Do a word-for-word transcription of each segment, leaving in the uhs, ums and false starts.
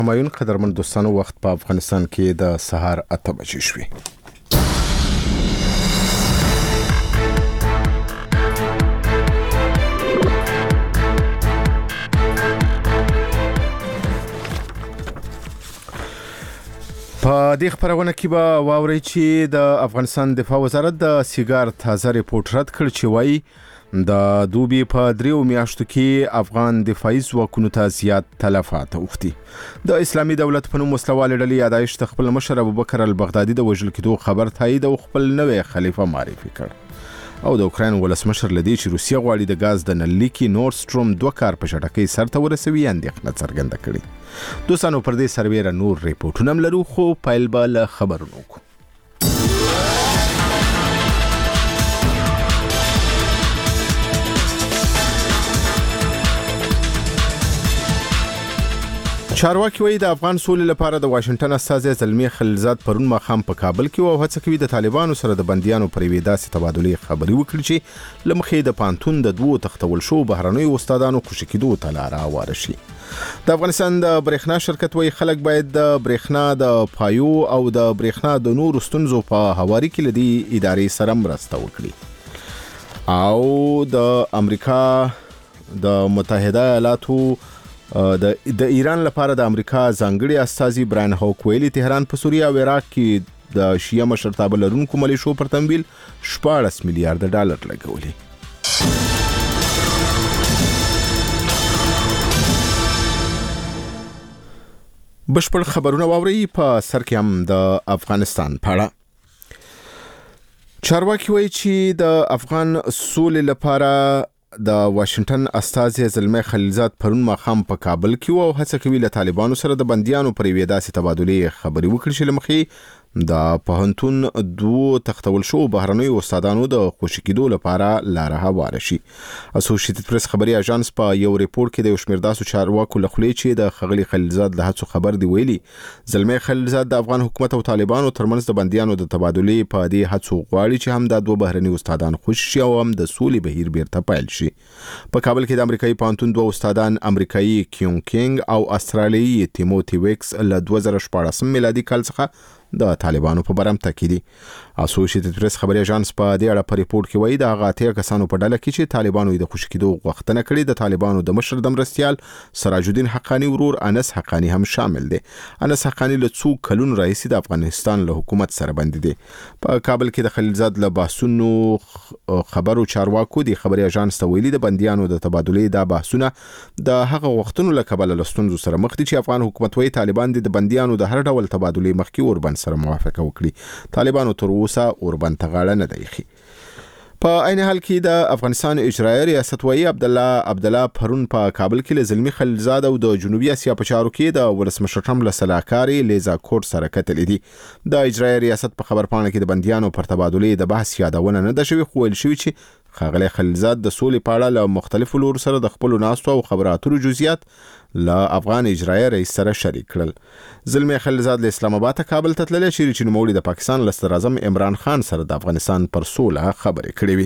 همایون قدرمن دوستانو وخت په افغانستان کې د سهار اته بجې شوې. په دې خبرونه کې به واورئ چې د افغانستان دفاع وزارت د سیګار تازه ریپورت رد کړ چې وایي د دوبي په دریو میاشتو کې افغان دفاعي ځواکونو ته زیات تلفات اوښتي. د اسلامي دولت په نوم وسلوالې ډلې یادایش د خپل مشر ابوبکر البغدادي د وژل کېدو خبر تایید او خپل نوی خلیفه معرفي کړ. او د اوکراین ولسمشر لدی چې روسیه غواړي د غاز د نللیکي نورد سټروم دوه کار په چټکۍ سرته ورسوي اندېښنه څرګنده کړې. دوستانو پر دې سربیره نور ریپورټونه هم لرو خو پیل به له خبرونو کو. چارواکي وایي د افغان سولې لپاره د واشنگټن استازي زلمی خلیلزاد پرون ماښام په کابل کې او هڅه کوي د طالبانو سره د بندیانو پر یوې داسې تبادلې خبرې وکړي چې له مخې د پانتون د دوو تختول شو بهرنیو استادانو خوشي کېدو ته لاره هواره شي. د افغانستان د برېښنا شرکت وایي خلک باید د برېښنا د پایو او د برېښنا د نورو ستونزو په هواري کې له دې ادارې سره مرسته وکړي. او د امریکا د متحده ایالاتو د د ایران لپاره د امریکا ځانګړي استازي براین هوک ویلي تهران په سوریه او عراق کې د شیعه مشرتابه لرونکو ملیشو پر تمویل شپاړس میلیارډ ډالر لګولي. بشپړ خبرونه واوري په سر کې هم د افغانستان په اړه. چارواکي وایي چې د افغان سولې لپاره د واشنگټن استازي زلمی خلیلزاد پرون ماښام په کابل کې او هڅه کوي له طالبانو سره د بندیانو پر یوې داسې تبادلې خبرې وکړي چې له مخې د پوهنتون دوو تختول شو بهرنیو استادانو د خوشي کېدو لپاره لاره هواره شي. اسوسییټډ پریس خبري اژانس په یو ریپورت کې د یو شمېر داسې چارواکو له خولې چې د ښاغلي خلیلزاد له هڅو خبر دی ویلي زلمی خلیلزاد د افغان حکومت او طالبانو ترمنځ د بندیانو د تبادلې په دې هڅو غواړي چې هم د دوه بهرنیو استادان خوشي شي او هم د سولې بهیر بیرته پیل شي. په کابل کې د امریکایي پوهنتون دوه استادان امریکایي کیون کینګ او استرالیایي تیموتی ویکس له دوه زره شپاړسم میلادي کال څخه د طالبانو په برمته کې دي. اسوسییټډ پریس خبري اژانس په دې اړه په ریپورت کې وایي د هغه اتیا کسانو په ډله کې چې طالبانو د خوشي کېدو غوښتنه کړې د طالبانو د مشر د مرستیال سراج الدین حقانی ورور انس حقانی هم شامل دي. انس حقانی له څو کلونو راهیسې د افغانستان له حکومت سره بند دي. په کابل کې د خلیلزاد له بحثونو خبرو چارواکو د خبري اژانس ته ویلي د بندیانو د تبادلې د بحثونه د هغه وختونو له کبله له ستونزو سره مخ دي چې افغان حکومت وایي طالبان د بندیانو د هر ډول تبادلې مخکې وربند سره موافقه وکړي. طالبانو تر اوسه اوربند ته غاړه نه دی ایښې. په عین حال کې د افغانستان اجرایي ریاست وایي عبدالله عبدالله پرون په کابل کې له زلمی خلیلزاد او د جنوبي اسیا په چارو کې د ولسمشر ټرمپ له سلاکارې لیزا کوټ سره کتلې دي. د اجرایي ریاست په خبرپاڼه کې د بندیانو پر تبادلې د بحث یادونه نه ده شوې خو ویل شوي چې ښاغلی خلیلزاد د سولې په اړه له مختلفو لورو سره د خپلو ناستو او خبرو اترو جزئیات له افغان اجرایي رئیس سره شریک کړل. زلمی خلیلزاد له اسلام آباد ته کابل ته تللی چیرې چې نوموړي د پاکستان له صدر اعظم عمران خان سره د افغانستان پر سوله خبرې کړې وي.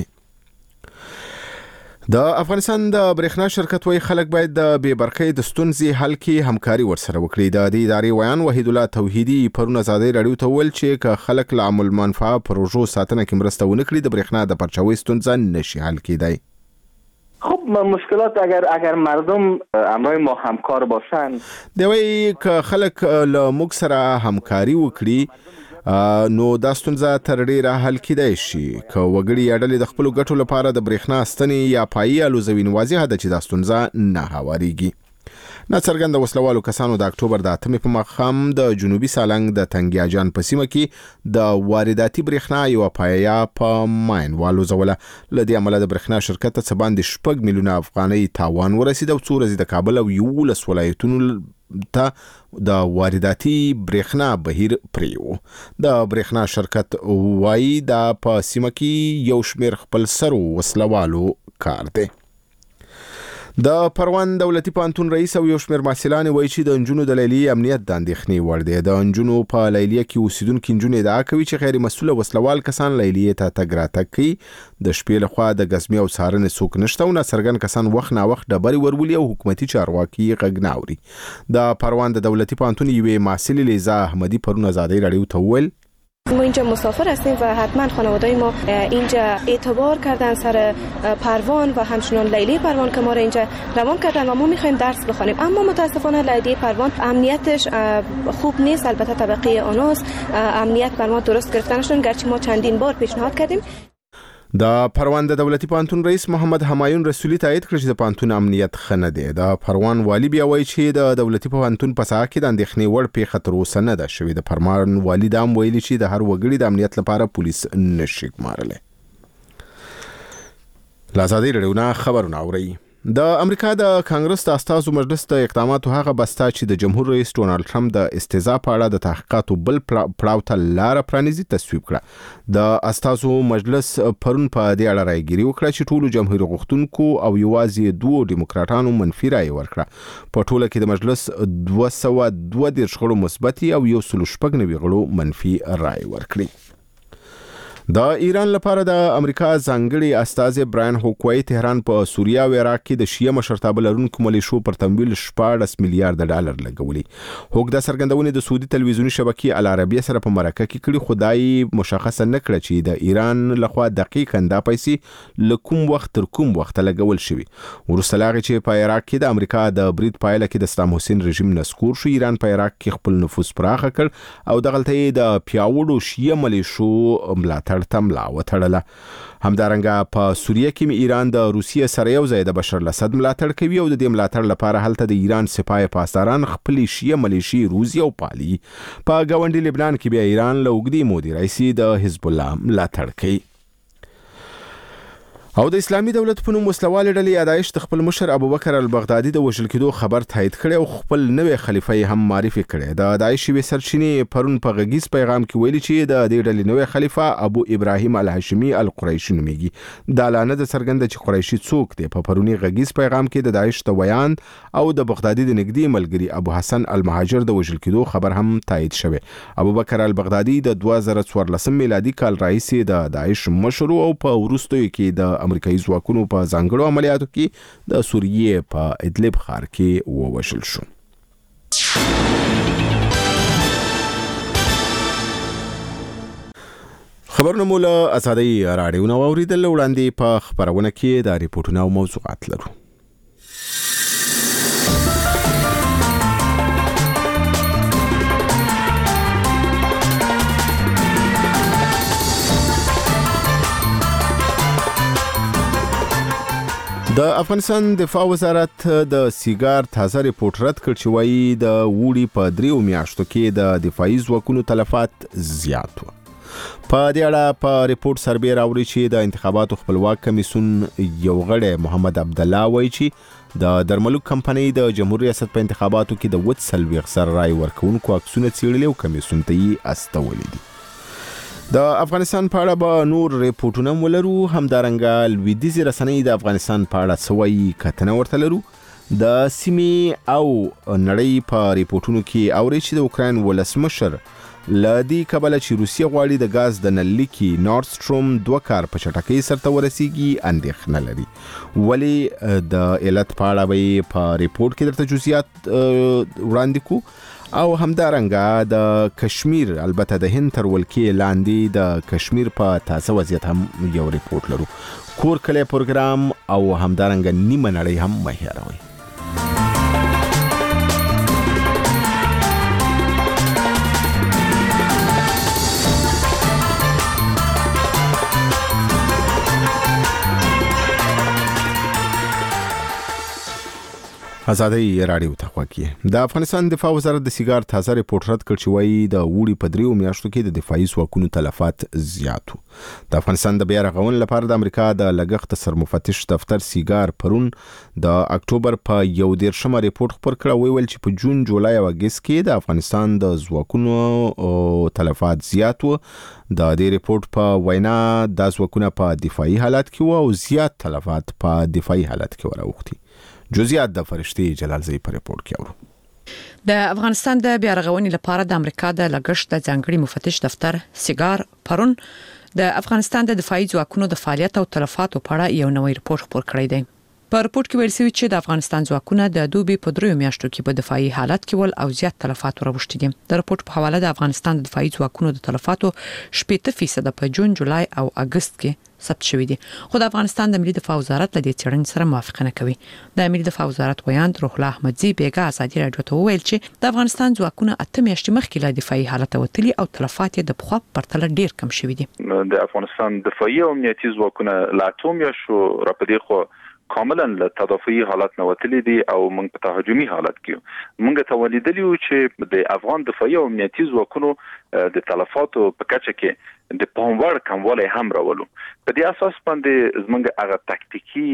د افغانستان د برېښنا شرکت وایي خلک باید د بې برقۍ د ستونزې حل کې همکاري ورسره وکړي. د دې ادارې ویان وحید الله توحیدي پرون ازادۍ راډیو ته وویل چې که خلک له عام المنفعه پروژو ساتنه کې مرسته ونه کړي د برېښنا د پرچاوۍ ستونزه نشي حل کېدای. خب مشکلات اگر اگر مردم همراه ما همکار باشن دی وایي که خلک له موږ سره همکاري وکړي نو دا ستونزه تر ډیره حل کېدای شي. که وګړي یا ډلې د خپلو ګټو لپاره د برېښنا ستنې یا پایې الوزوي نو واضحه ده چې دا ستونزه نه هوارېږي. ناڅرګنده وسلوالو کسانو د اکتوبر د اتمې په ماښام د جنوبي سالنګ د تنګیاجان په سیمه کې د وارداتي برېښنا یوه پایه په ماین والوزوله. له دې امله د برېښنا شرکت ته څه باندې شپږ میلیونه افغانۍ تاوان ورسېد او څو ورځې د کابل او یولس ولایتونو ته د وارداتي برېښنا بهیر پریو. د برېښنا شرکت وایي دا په سیمه کې یو شمېر خپل سرو وسلوالو کار دی. د پروان دولتي پوهنتون رئیس او یو شمېر محصلان وایي چې د نجونو د لیلیې امنیت د اندېښنې وړ دی. د نجونو په لیلیه کې اوسیدونکي نجونې ادعا کوي چې غیر مسؤله وسلوال کسان لیلیې ته تګ راتګ کوي. د شپې لخوا د ګزمې او څارنې څوک نشته او ناڅرګند کسان وخت ناوخت ډبرې ورولي او حکومتي چارواکي غږ نه اوري. د پروان د دولتي پوهنتون یوې محصلې لیزا احمدی پرون آزادۍ راډیو ته وویل ما اینجا مسافر هستیم و حتما خانواده‌ی ما اینجا اعتبار کردن سر پروان و همچنان لیلی پروان که ما را اینجا روان کردن و ما می‌خوایم درس بخوانیم، اما متاسفانه لیلی پروان امنیتش خوب نیست. البته طبقه آناست، امنیت بر ما درست گرفته نشدن گرچه ما چندین بار پیشنهاد کردیم. د پروان د دولتي پوهنتون رئیس محمد همایون رسولي تایید کړ چې د پوهنتون امنیت ښه نه دی. د پروان والی بیا وایي چې د دولتي پوهنتون په ساحه کې د اندېښنې وړ پیښه تر اوسه نه ده شوې. د پروان والی دا هم ویلي چې د هر وګړي د امنیت لپاره پولیس نشي ګمارلی. له ازادۍ راډیو نه خبرونه اورئ. د امریکا د کانګرس د استازو مجلس د اقداماتو هغه بسته چې د جمهور رئیس ډونالد ټرمپ د استهزاء په اړه د تحقیقاتو بل پړاو ته لاره پرانیزي تصویب کړه. د استازو مجلس پرون په دې اړه رايګيري وکړه چې ټولو جمهور غوښتونکو او یوازې دوه ډیموکراټانو منفي رائے ورکړه. په ټوله کې د مجلس دوه سوه دوه دېرش غړو مثبت او یو سل شپږ نوي غړو منفي رائے ورکړي. د ایران لپاره د امریکا ځانګړي استازي براین هوکوي تهران په سوریه او عراق کې د شیعه مشرتابه لرونکو ملیشو پر تمویل شپاړس میلیارډ ډالر لګولي. هوک د سرګندونې د سعودي تلویزیونی شبکې العربیه سره په مرکه کې کړي، خدای مشخصه نه کړ چې د ایران لخوا دقیقاً دا پیسې له کوم وخت تر کوم وخت لګول شوي. وروسته لا چې په عراق کې د امریکا د برید پایله کې د صدام حسین رژیم نسکور شو، ایران په عراق کې خپل نفوذ پراخ کړ او دغلته د پیاوړو شیعه ملیشو ملاتړ تملا وتړله. همدارنګه په سوریه کې ایران د روسیې سره یو ځای د بشر الاسد ملاتړ کوي او د دې ملاتړ لپاره هلته د ایران سپاه پاسداران خپل شیعه ملیشي روزي او پالي. په ګاونډي لبنان کې بیا ایران له اوږدې مودې راهیسې د حزب الله ملاتړ کوي. او د اسلامي دولت په نوم وسلواله ډلې ادایش د خپل مشر ابوبکر البغدادي د وژل کېدو خبر تایید کړي او خپل نوې خلیفہ هم معرفي کړي. د ادایش وی سرچینې پرون په غږیز پیغام کې ویلي چې د دې ډلې نوې خلیفہ ابو ابراهیم الهاشمي القریشي نومېږي. د اعلان د څرګنده چې قریشي څوک دی په پرونی غږیز پیغام کې د داعش د بیان او د بغدادي د نږدې ملګری ابو حسن المهاجر د وژل کېدو خبر هم تایید شوی. ابوبکر البغدادي د دوه زره څوارلسم میلادي کال راهیسې د داعش مشر او په وروستیو کې د امریکایي ځواکونو په ځانګړو عملیاتو کې د سوریې په ادلب ښار کې ووژل شو. خبرونه مو له ازادۍ راډیو نه واورېدل. وړاندې په خبرونه کې د ریپورټونو او موضوعات لرو. د افغانستان دفاع وزارت د سیګار تازه ریپورت رد کړ چې وایي د وړي په دریو میاشتو کې د دفاعي ځواکونو تلفات زیات و. په دې اړه په ریپورت سربېره راوړي چې د انتخاباتو خپلواک کمیسیون یو غړی محمد عبدالله وایي چې د درملو کمپنۍ د جمهور ریاست په انتخاباتو کې د اووه څلوېښت زره رای ورکوونکو عکسونه څېړلي او کمیسیون ته یې استولي دي. د افغانستان په اړه به نور ریپورټونه ولرو. همدارنګه لویدیځې رسنۍ د افغانستان په اړه څه وایي کتنه ورته لرو. د سیمې او نړۍ په ریپورټونو کې اوري چې د اوکراین ولسمشر له دې کبله چې روسیه غواړي د غاز د نل لیکي نورد سټروم دوه کار په چټکۍ سرته ورسیږي اندېښنه لري. ولې د علت په اړه به په ریپورټ کې درته جزئیات وړاندې کو. او همدارنګه د کشمیر البته د هند تر ولکې لاندې د کشمیر په تازه وضعیت هم یو ریپورت لرو. کور کلی پروګرام او همدارنګه نیمه نړۍ هم مه هېروئ. ازادۍ راډیو ته خوښي. د افغانستان دفاع وزارت د سیګار تازه ریپورت رد کړ چې وایي د وړي په دریو میاشتو کې د دفاعي ځواکونو تلفات زیات وو. د افغانستان د بیا رغونې لپاره د امریکا د لګښت سرمفتش دفتر سیګار پرون د اکتوبر په یو دېرشمه ریپورت خپور کړ. ویل چې په جون، جولای او اګست کې د افغانستان د ځواکونو تلفات زیات وو. د دې ریپورت په وینا د ځواکونو په دفاعي حالت کې وو او زیات تلفات په دفاعي حالت کې وراوښتي. جزئیات د فرشتي جلالزی په ریپورت کې اورو. د افغانستان د بیا رغونې لپاره د امریکا د لګښت د ځانګړي مفتش دفتر سیګار پرون د افغانستان د دفاعي ځواکونو د فعالیت او تلفاتو په اړه یو نوی ریپورت خپور کړی دی. په ریپورت کې ویل شوی چې د افغانستان ځواکونه د دوبي په دریو میاشتو کې په دفاعي حالت کې ول او زیات تلفات راوښتي دي. د ریپورت په حواله د افغانستان د دفاعي ځواکونو د تلفاتو شپږ فیصد په جون، جولای او اگست کې ثبت شوی دي. خو د افغانستان د ملي دفاع وزارت له دې څېړنې سره موافقه نه کوي. د ملي دفاع وزارت ویاند روح الله احمدزي بیګا ازادي راډیو ته وویل چې د افغانستان ځواکونه اته میاشتې مخکې له دفاعي حالت وتلي او تلفات یې د پخوا په پرتله ډیر کم شوي دي. د افغانستان دفاعي او امنیتي ځواکونه لا اتو میاشتو راپدې خو کاملا له تدافعي حالت نه وتلي دي او موږ په تهاجمي حالت کې موږ ته ولیدلی و چې د افغان دفاعي او امنیتي ځواکونو د تلفاتو په کچه کې د پاموړ کموالی هم راولو. په دې اساس باندې زموږ هغه تکتیکی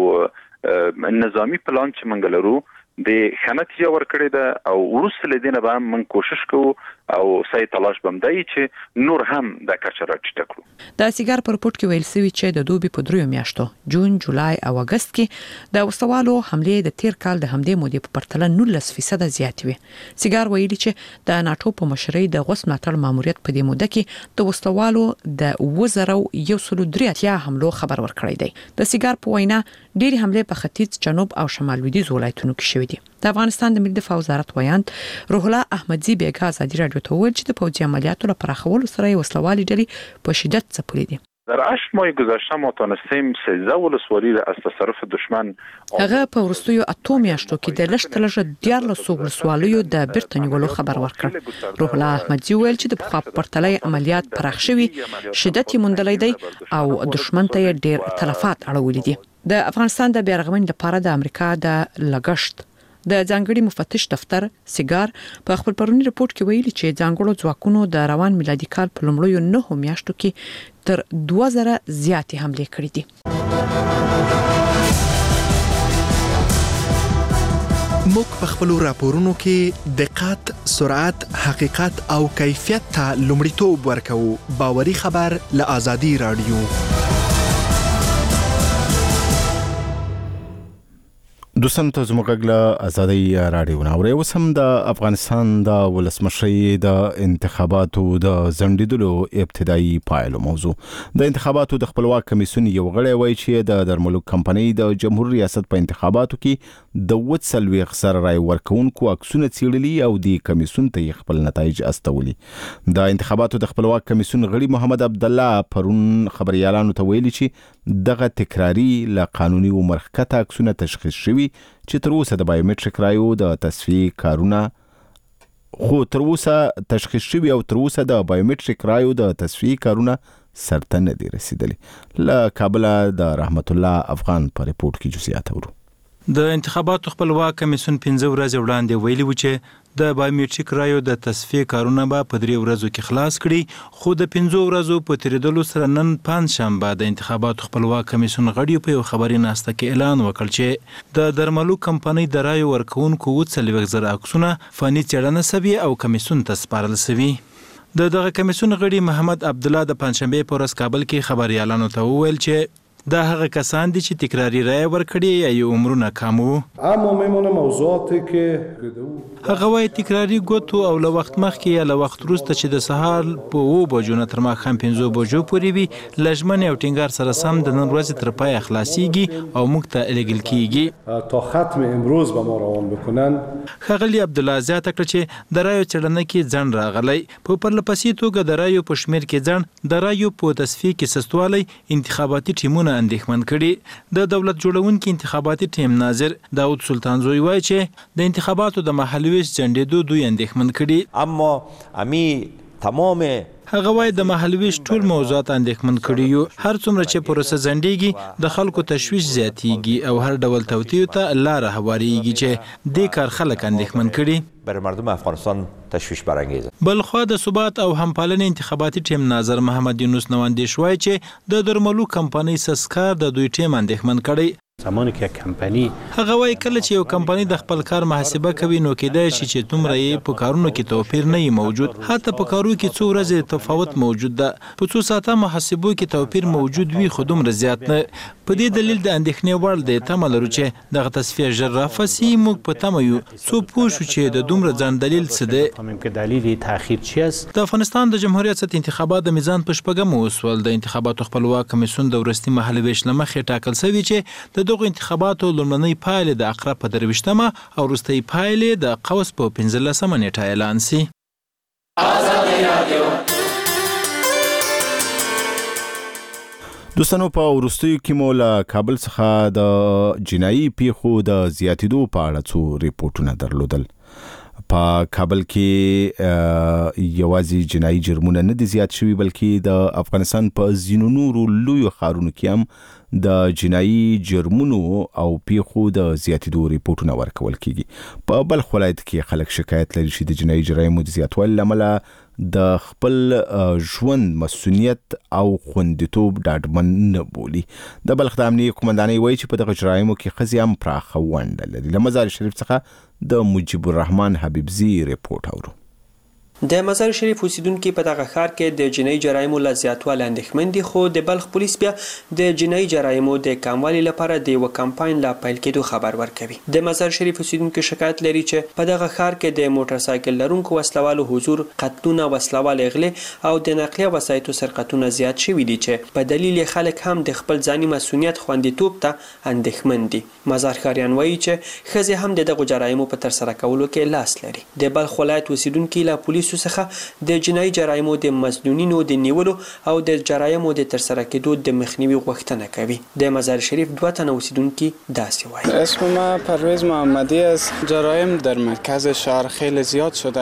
او نظامی پلان چې موږ لرو د خناتیه ورکړې ده او ورسره لدینه به موږ کوشش کوو او سای تلاش بمدای چې نور هم د کچره چټ کړو. د سیګار په ریپورت کې ویل شوی چې د دوبي په دریو میاشتو جون، جولای او اگست کې د وسوالو حمله د تیر کال د همدې مودې په پرتله نولس فیصد زیات وي. سیګار ویلي چې د ناتو په مشرۍ د غوس ملاتړ ماموریت په دې موده کې د وسوالو د وزرو یو سل درې اتیا حملو خبر ورکړی دی. د سیګار په وینا ډېری حمله په ختیځ، جنوب او شمال لویدیځ ولایتونو کې شوې دي. د افغانستان د ملي دفاع وزارت ویاند روح الله احمدزي بیګا ازادي راډیو ته وویل چې د پوځي عملیاتو لپاره خولو سره وسلوالي ډلې په شدت ځپلې دي. در هشت ماه گذشته ما تونستیم سیزده ولسوالی را از تصرف دشمن هغه په وروستیو اتو میاشتو کې د لږ تلږه دیارلس ولسوالیو د بیرته نیولو خبر ورکړ. روح الله احمدزي ویل چې د پخوا په پرتله عملیات پراخ شوي، شدت یې موندلی دی او دشمن ته یې ډېر تلفات اړولي دي. د افغانستان د بیا رغونې لپاره د امریکا د لګښت د ځانګړي مفتش دفتر سیګار په خپل پرونی ریپورت کې ویلي چې ځانګړو ځواکونو د روان میلادي کال په لومړیو نهو میاشتو کې تر دوه زره زیاتې حملې کړې دي. موږ په خپل راپورونو کې دقت، سرعت، حقیقت او کیفیت ته لومړیتوب ورکوو. باوري خبر له آزادي راډیو. دوستان ته زموږ له آزادي راډیو ناوړي اوس هم د افغانستان د ولسمشرۍ د انتخاباتو د ځنډیدلو ابتدایي پایلو موضوع. د انتخاباتو د خپلواک کمیسیون یو غړی وایي چې د درملو کمپنۍ د جمهور ریاست په انتخاباتو کې د وڅلويخ سره رای ورکونکو عکسونه څیړلي او د کمیسیون ته خپل نتایج استولي. د انتخاباتو د خپلواک کمیسیون غړي محمد عبد الله پرون خبريالانو ته ویلي چې دغه تکراری لا قانوني او مرخصه عکسونه تشخیص شوي چې تر اوسه د بایومټریک رایو د تصفیه کارونه خو تر اوسه تشخیص شوي او تر اوسه د بایومټریک رایو د تصفیه کارونه سرته نه دي رسیدلي. له کابل د رحمت الله افغان په ریپورت کې جزئیات اورو. د انتخاباتو خپلواک کمیسیون پنځه ورځې وړاندې ویلي و چې د بایومټریک رایو د تصفیه کارونه به په درې ورځو کې خلاص کړي، خو د پنځو ورځو په تیریدلو سره نن پنځشنبه د انتخاباتو خپلواک کمیسیون غړي په یو خبري ناسته کې اعلان وکړ چې د درملو کمپنۍ د رایو ورکونکو وڅلويخ زره عکسونه فني څېړنه سوي او کمیسیون ته سپارل سوي. د دغه کمیسیون غړي محمد عبد الله د پنځشنبه په ورځ کابل کې خبريالانو ته وویل چې دا هغه کسان دي چې تکراری رای ورکړي یا عمرونه کم وو. اما میمونه موضوعاتی که هغه وايي تکراری ګوتو او له وخت مخکې یا له وخت وروسته چې د سهار په اوو بجو نه تر ماښام پنځو بجو پورې وي لژمن او ټینګار سره سم د نن ورځې تر پای خلاصيږي او موږ ته الګل کیږي تا ختم امروز به ما روان بکنن. ښاغلي عبد الله زیاته کړ چې د رایو څېړنه کې ځنډ راغلی، په پرلپسې توګه د رایو په شمېر کې ځنډ، د رایو په تصفیه کې سستوالی انتخاباتي ټیمونه اندېښمن کړي. د دولت جوړونکي انتخاباتي ټیم ناظر داود سلطانزوی وایي چې د انتخاباتو د محلي ویش ځنډېدو دوی اندېښمن کړي. اما امی تمام هغه وایي د محلي ویش ټول موضوعات اندېښمن کړي یو. هر څومره چې پروسه ځنډېږي د خلکو تشویش زیاتېږي او هر ډول توطیو ته لاره هواریږي چې دې کار خلک اندېښمن کړي. برای مردم افغانستان تشویش برانگیزه. بلخوا د ثبات او همپالنې انتخاباتي ټیم ناظر محمد یونس نواندیش وایي چې د درملو کمپنۍ سسکار د دوی ټیم اندېښمن کړي. زمانی که کمپانی هغه وایي کله چې یو کمپنی د خپل کار محاسبه کوي نو کېدای شي چې دومره یې په کارونو کې توپیر نه وي موجود، حتی په کارو کې څو ورځې تفاوت موجود ده، په څو ساعته محاسبو کې توپیر موجود وي خو دومره زیات نه. په دې دلیل د اندېښنې وړ دی. تمه لرو چې دغه تصفیه ژر رافسي. موږ په تمه یو څو پوه شو چې د دومره ځان دلیل څه دی. که دلیل تأخیر چی است؟ د افغانستان د جمهوریت ریاست انتخابات د میزان په شپږم وسول. د انتخاباتو خپلواک کمیسیون د ورستي مهال ویش له مخې ټاکل شوی چې د دغه انتخاباتو لومړنۍ پایلې د اقرب په درویشتمه او وروستۍ پایلې د قوس په پنځلسمه نیټه اعلان شي. دوستانو په وروستیو کې مو له کابل څخه د جنایي پیښو د زیاتېدو په اړه څو ریپورتونه درلودل. په کابل کې یوازې جنایي جرمونه نه دي زیات شوي بلکې د افغانستان په ځینو نورو لویو ښارونو کې هم د جنایي جرمونو او پیښو د زیاتېدو ریپورتونه ورکول کیږي. په بلخ ولایت کې خلک شکایت لري چې د جنایي جرایمو د زیاتوالي له امله د خپل ژوند مسؤلیت او خوندیتوب ډاډمن نه بولي. د بلخ د امنیه قومندانۍ وایي چې په دغه جرایمو کې ښځې هم پراخه ونډه لري. له مزار شریف څخه د مجیب الرحمن حبیبزي ریپورت اورو. د مزار شریف اوسیدونکو په دغه ښار کې د جنایي جرایمو له زیاتوالي اندېښمن دي، خو د بلخ پولیس بیا د جنایي جرایمو د کموالي لپاره د یو کمپاین لا پیل کېدو خبر ورکوي. د مزار شریف اوسیدونکو شکایت لري چې په دغه ښار کې د موټر سایکل لرونکو وسلوالو حضور، قتلونه، وسلوال اغلې او د نقلیه وسایطو سرقتونه زیات شوي دي چې په دلیل خلک هم د خپل ځاني مسؤلیت خوندیتوب ته اندېښمن دي. مزار ښاریان وایي چې ښځې هم د دغو جرایمو په ترسره کولو کې لاس لري. د بلخ ولایت اوسیدونکو له پولیس څخه د جنایي جرایمو د مظنونینو د نیولو او د جرایمو د ترسره کېدو د مخنیوي غوښتنه کوي. د مزار شریف دوه تنه اوسیدونکي داسې وایي. اسم ما پرویز محمدی است. جرایم در مرکز شهر خیلی زیاد شده.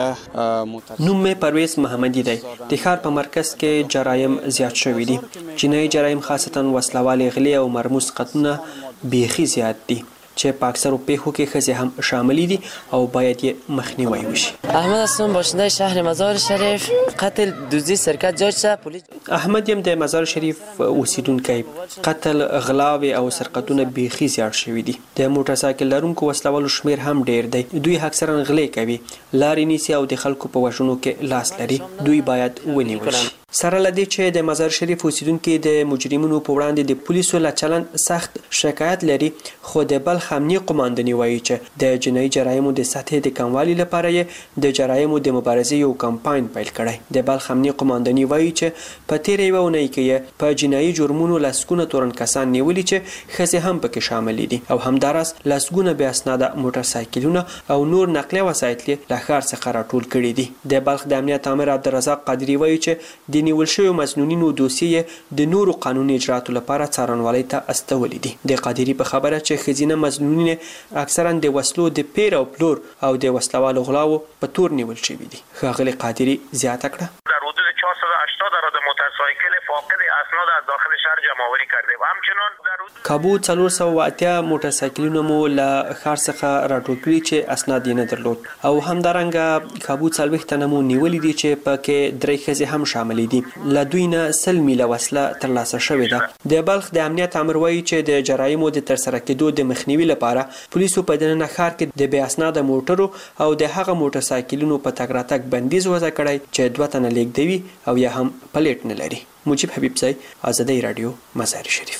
نوم می پرویز محمدی دی. د ښار په مرکز کې جرایم زیات شوي دي. جنایي جرایم خاصتا وسلوال غلې او مرموز قتلونه بیخي زیات دي چې په اکثرو پیښو کې ښځې هم شامل دي او باید یې مخنیوی وشي. احمد هستم، باشنده شهر مزار شریف. قتل، دزدی، سرقت جاج شه پلیس. احمد یم د مزار شریف اوسیدونکی. قتل، غلاوې او سرقتونه بیخي زیات شوي دي. د موټر سایکل لرونکو وسلوالو شمیر هم ډیر دی. دوی اکثرا غلې کوي، لارې نیسي او د خلکو په وژنو کې لاس لري. دوی باید ونیول شي. سره لدی چې د مزار شریف اوسیدونکو د مجرمینو په وړاندې د پولیسو له چلند سخت شکایت لري، خو د بلخ امنیه قومندانۍ وایي چې د جنایي جرایمو د سطحې د کموالي لپاره یې د جرایمو د مبارزې یو کمپاین پیل کړی. د بلخ امنیه قومندانۍ وایي چې په تیر یو اونۍ کې په جنایي جرمونو لسګونه تورن کسان نیولي چې ښځې هم پکې شامل دي او همداراز لسګونه بې اسناده موټر سایکلونه او نور نقلیه وسایط له ښار څخه راټول کړي دي. د بلخ د امنیت امر عبدالرزاق قادري وایي چې د نیول شویو مظنونینو دوسیې د نورو قانوني اجرااتو لپاره څارنوالۍ ته استولې دي. د قادري په خبره چې ښځینه مظنونین اکثرا د وسلو د پیر او پلور او د وسلوالو غلاو په تور نیول شوي دي. ښاغلي قادري زیاته کړه در حدود چهارصد و هشتاد عدد موتورسایکل فاقد اسناد از داخل شهر جمع‌آوری کردیم. همچنین در کابو څلور سوه اتیا موټرسایکلونه مو له ښار څخه راټول کړي چې اسناد یې نه درلود او همدارنګه کابو څلوېښت تنه مو نیولي دي چې پکې درې ښځې هم شاملې دي. له دوی نه سل میله وسله ترلاسه شوې ده. د بلخ د امنیت امر وایي چې د جرایمو د ترسره کېدو د مخنیوي لپاره پولیسو په دننه ښار کې د بې اسناده موټرو او د هغه موټرسایکلونو په تګ راتګ بندیز وضع کړی چې دوه تنه لیږدوي او یا هم پلیټ نه لري. مجیب حبیبزی، آزادۍ رادیو، مزار شریف.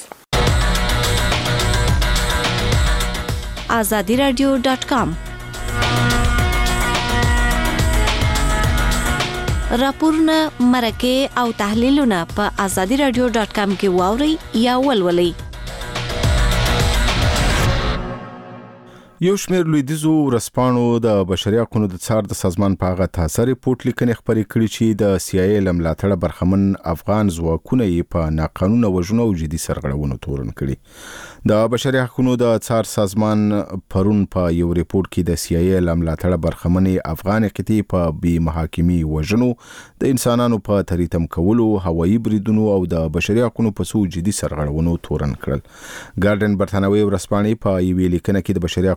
آزادی رادیو ډاټ کام راپورونه، مرکې او تحلیلونه په آزادی رادیو ډاټ کام کې واورئ یا ولولئ. یو شمېر لویدیځو ورځپاڼو د بشري حقوقو د څار د سازمان په هغه تازه ریپورت لیکنې خپرې کړي چې د سی آی ای له ملاتړه برخمن افغان ځواکونه یې په ناقانونه وژنو او جدي سرغړونو تورن کړي. د بشري حقوقو د څار سازمان پرون په یو ریپورت کې د سی آی ای له ملاتړه برخمن افغان قطعې په بې محاکمې وژنو، د انسانانو په تریتم کولو، هوایي بریدونو او د بشري حقوقو په څو جدي سرغړونو تورن کړل. ګارډن برتانوي ورځپاڼې په یوې لیکنه کې د بشري حقوقو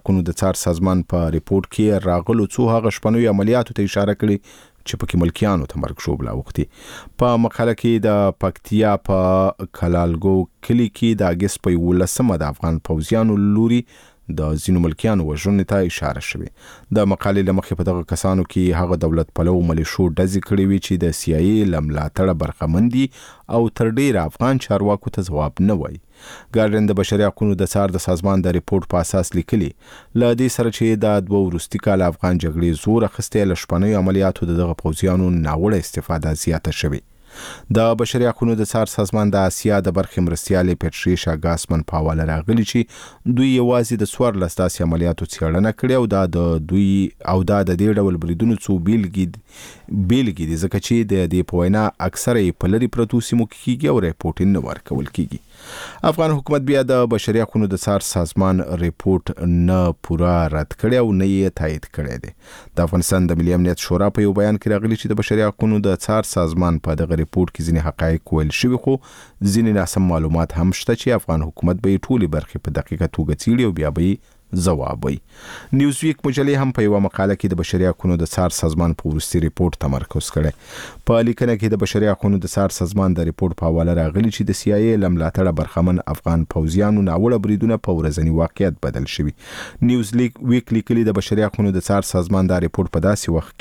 حقوقو د څار سازمان په ریپورت کې راغلو څو هغه شپنوي عملیاتو ته اشاره کړې چې پکې ملکیانو ته مرګ شوبله وختي. په مقاله کې د پکتیا په کلالګو کلی کې د اګست په یولسمه د افغان پوځیانو لوري د ځینو ملکیانو وژنې ته اشاره شوې. د مقالې له مخې په دغه کسانو کې هغه دولت پلو ملیشو ډزې کړې وي چې د سی آی ای له ملاتړه برخمن دي او تر ډیره افغان چارواکو ته ځواب نه وایي. ګارډین د بشري حقوقو د څار د سازمان د ریپورت په اساس لیکلي له دې سره چې د دوه وروستي کال افغان جګړې زور اخیستی له شپنیو عملیاتو د دغه پوځیانو ناوړه استفاده زیاته شوې. د بشري حقوقو د څار سازمان د آسیا د برخې مرستیالې پیټریشا ګاسمن په حواله راغلي چې دوی یوازې د څوارلس داسې عملیاتو څېړنه کړې او دا د دوی او دا د دې ډول بریدونو څو بیلګې بیلګې دي ځکه چې د دې په وینا اکثره یې په لرې پرتو سیمو کې کیږي او ریپورټ یې نه ورکول کیږي. افغان حکومت بیا د بشري حقوقو د څار سازمان ریپورت نه پوره رد کړی او نه یې تایید کړی دی. د افغانستان د ملي امنیت شورا په یو بیان کې راغلي چې د بشري حقوقو د څار سازمان په دغه ریپورت کې ځینې حقایق ویل شوي خو ځینې ناسم معلومات هم شته چې افغان حکومت به یې ټولې برخې په دقیقه توګه څیړي او بیا به یې ځواب وي. نیوزویک مجلې هم په یوه مقاله کې د بشري حقوقو د څار سازمان په وروستي ریپورت تمرکز کړی. په لیکنه کې د بشري حقوقو د څار سازمان د ریپورت په حواله راغلي چې د سی آی ای له ملاتړه برخمن افغان پوځیانو ناوړه بریدونه په ورځني واقعیت بدل شوي. نیوز ویک لیکلي د بشري حقوقو د څار سازمان دا ریپورت په داسې وخت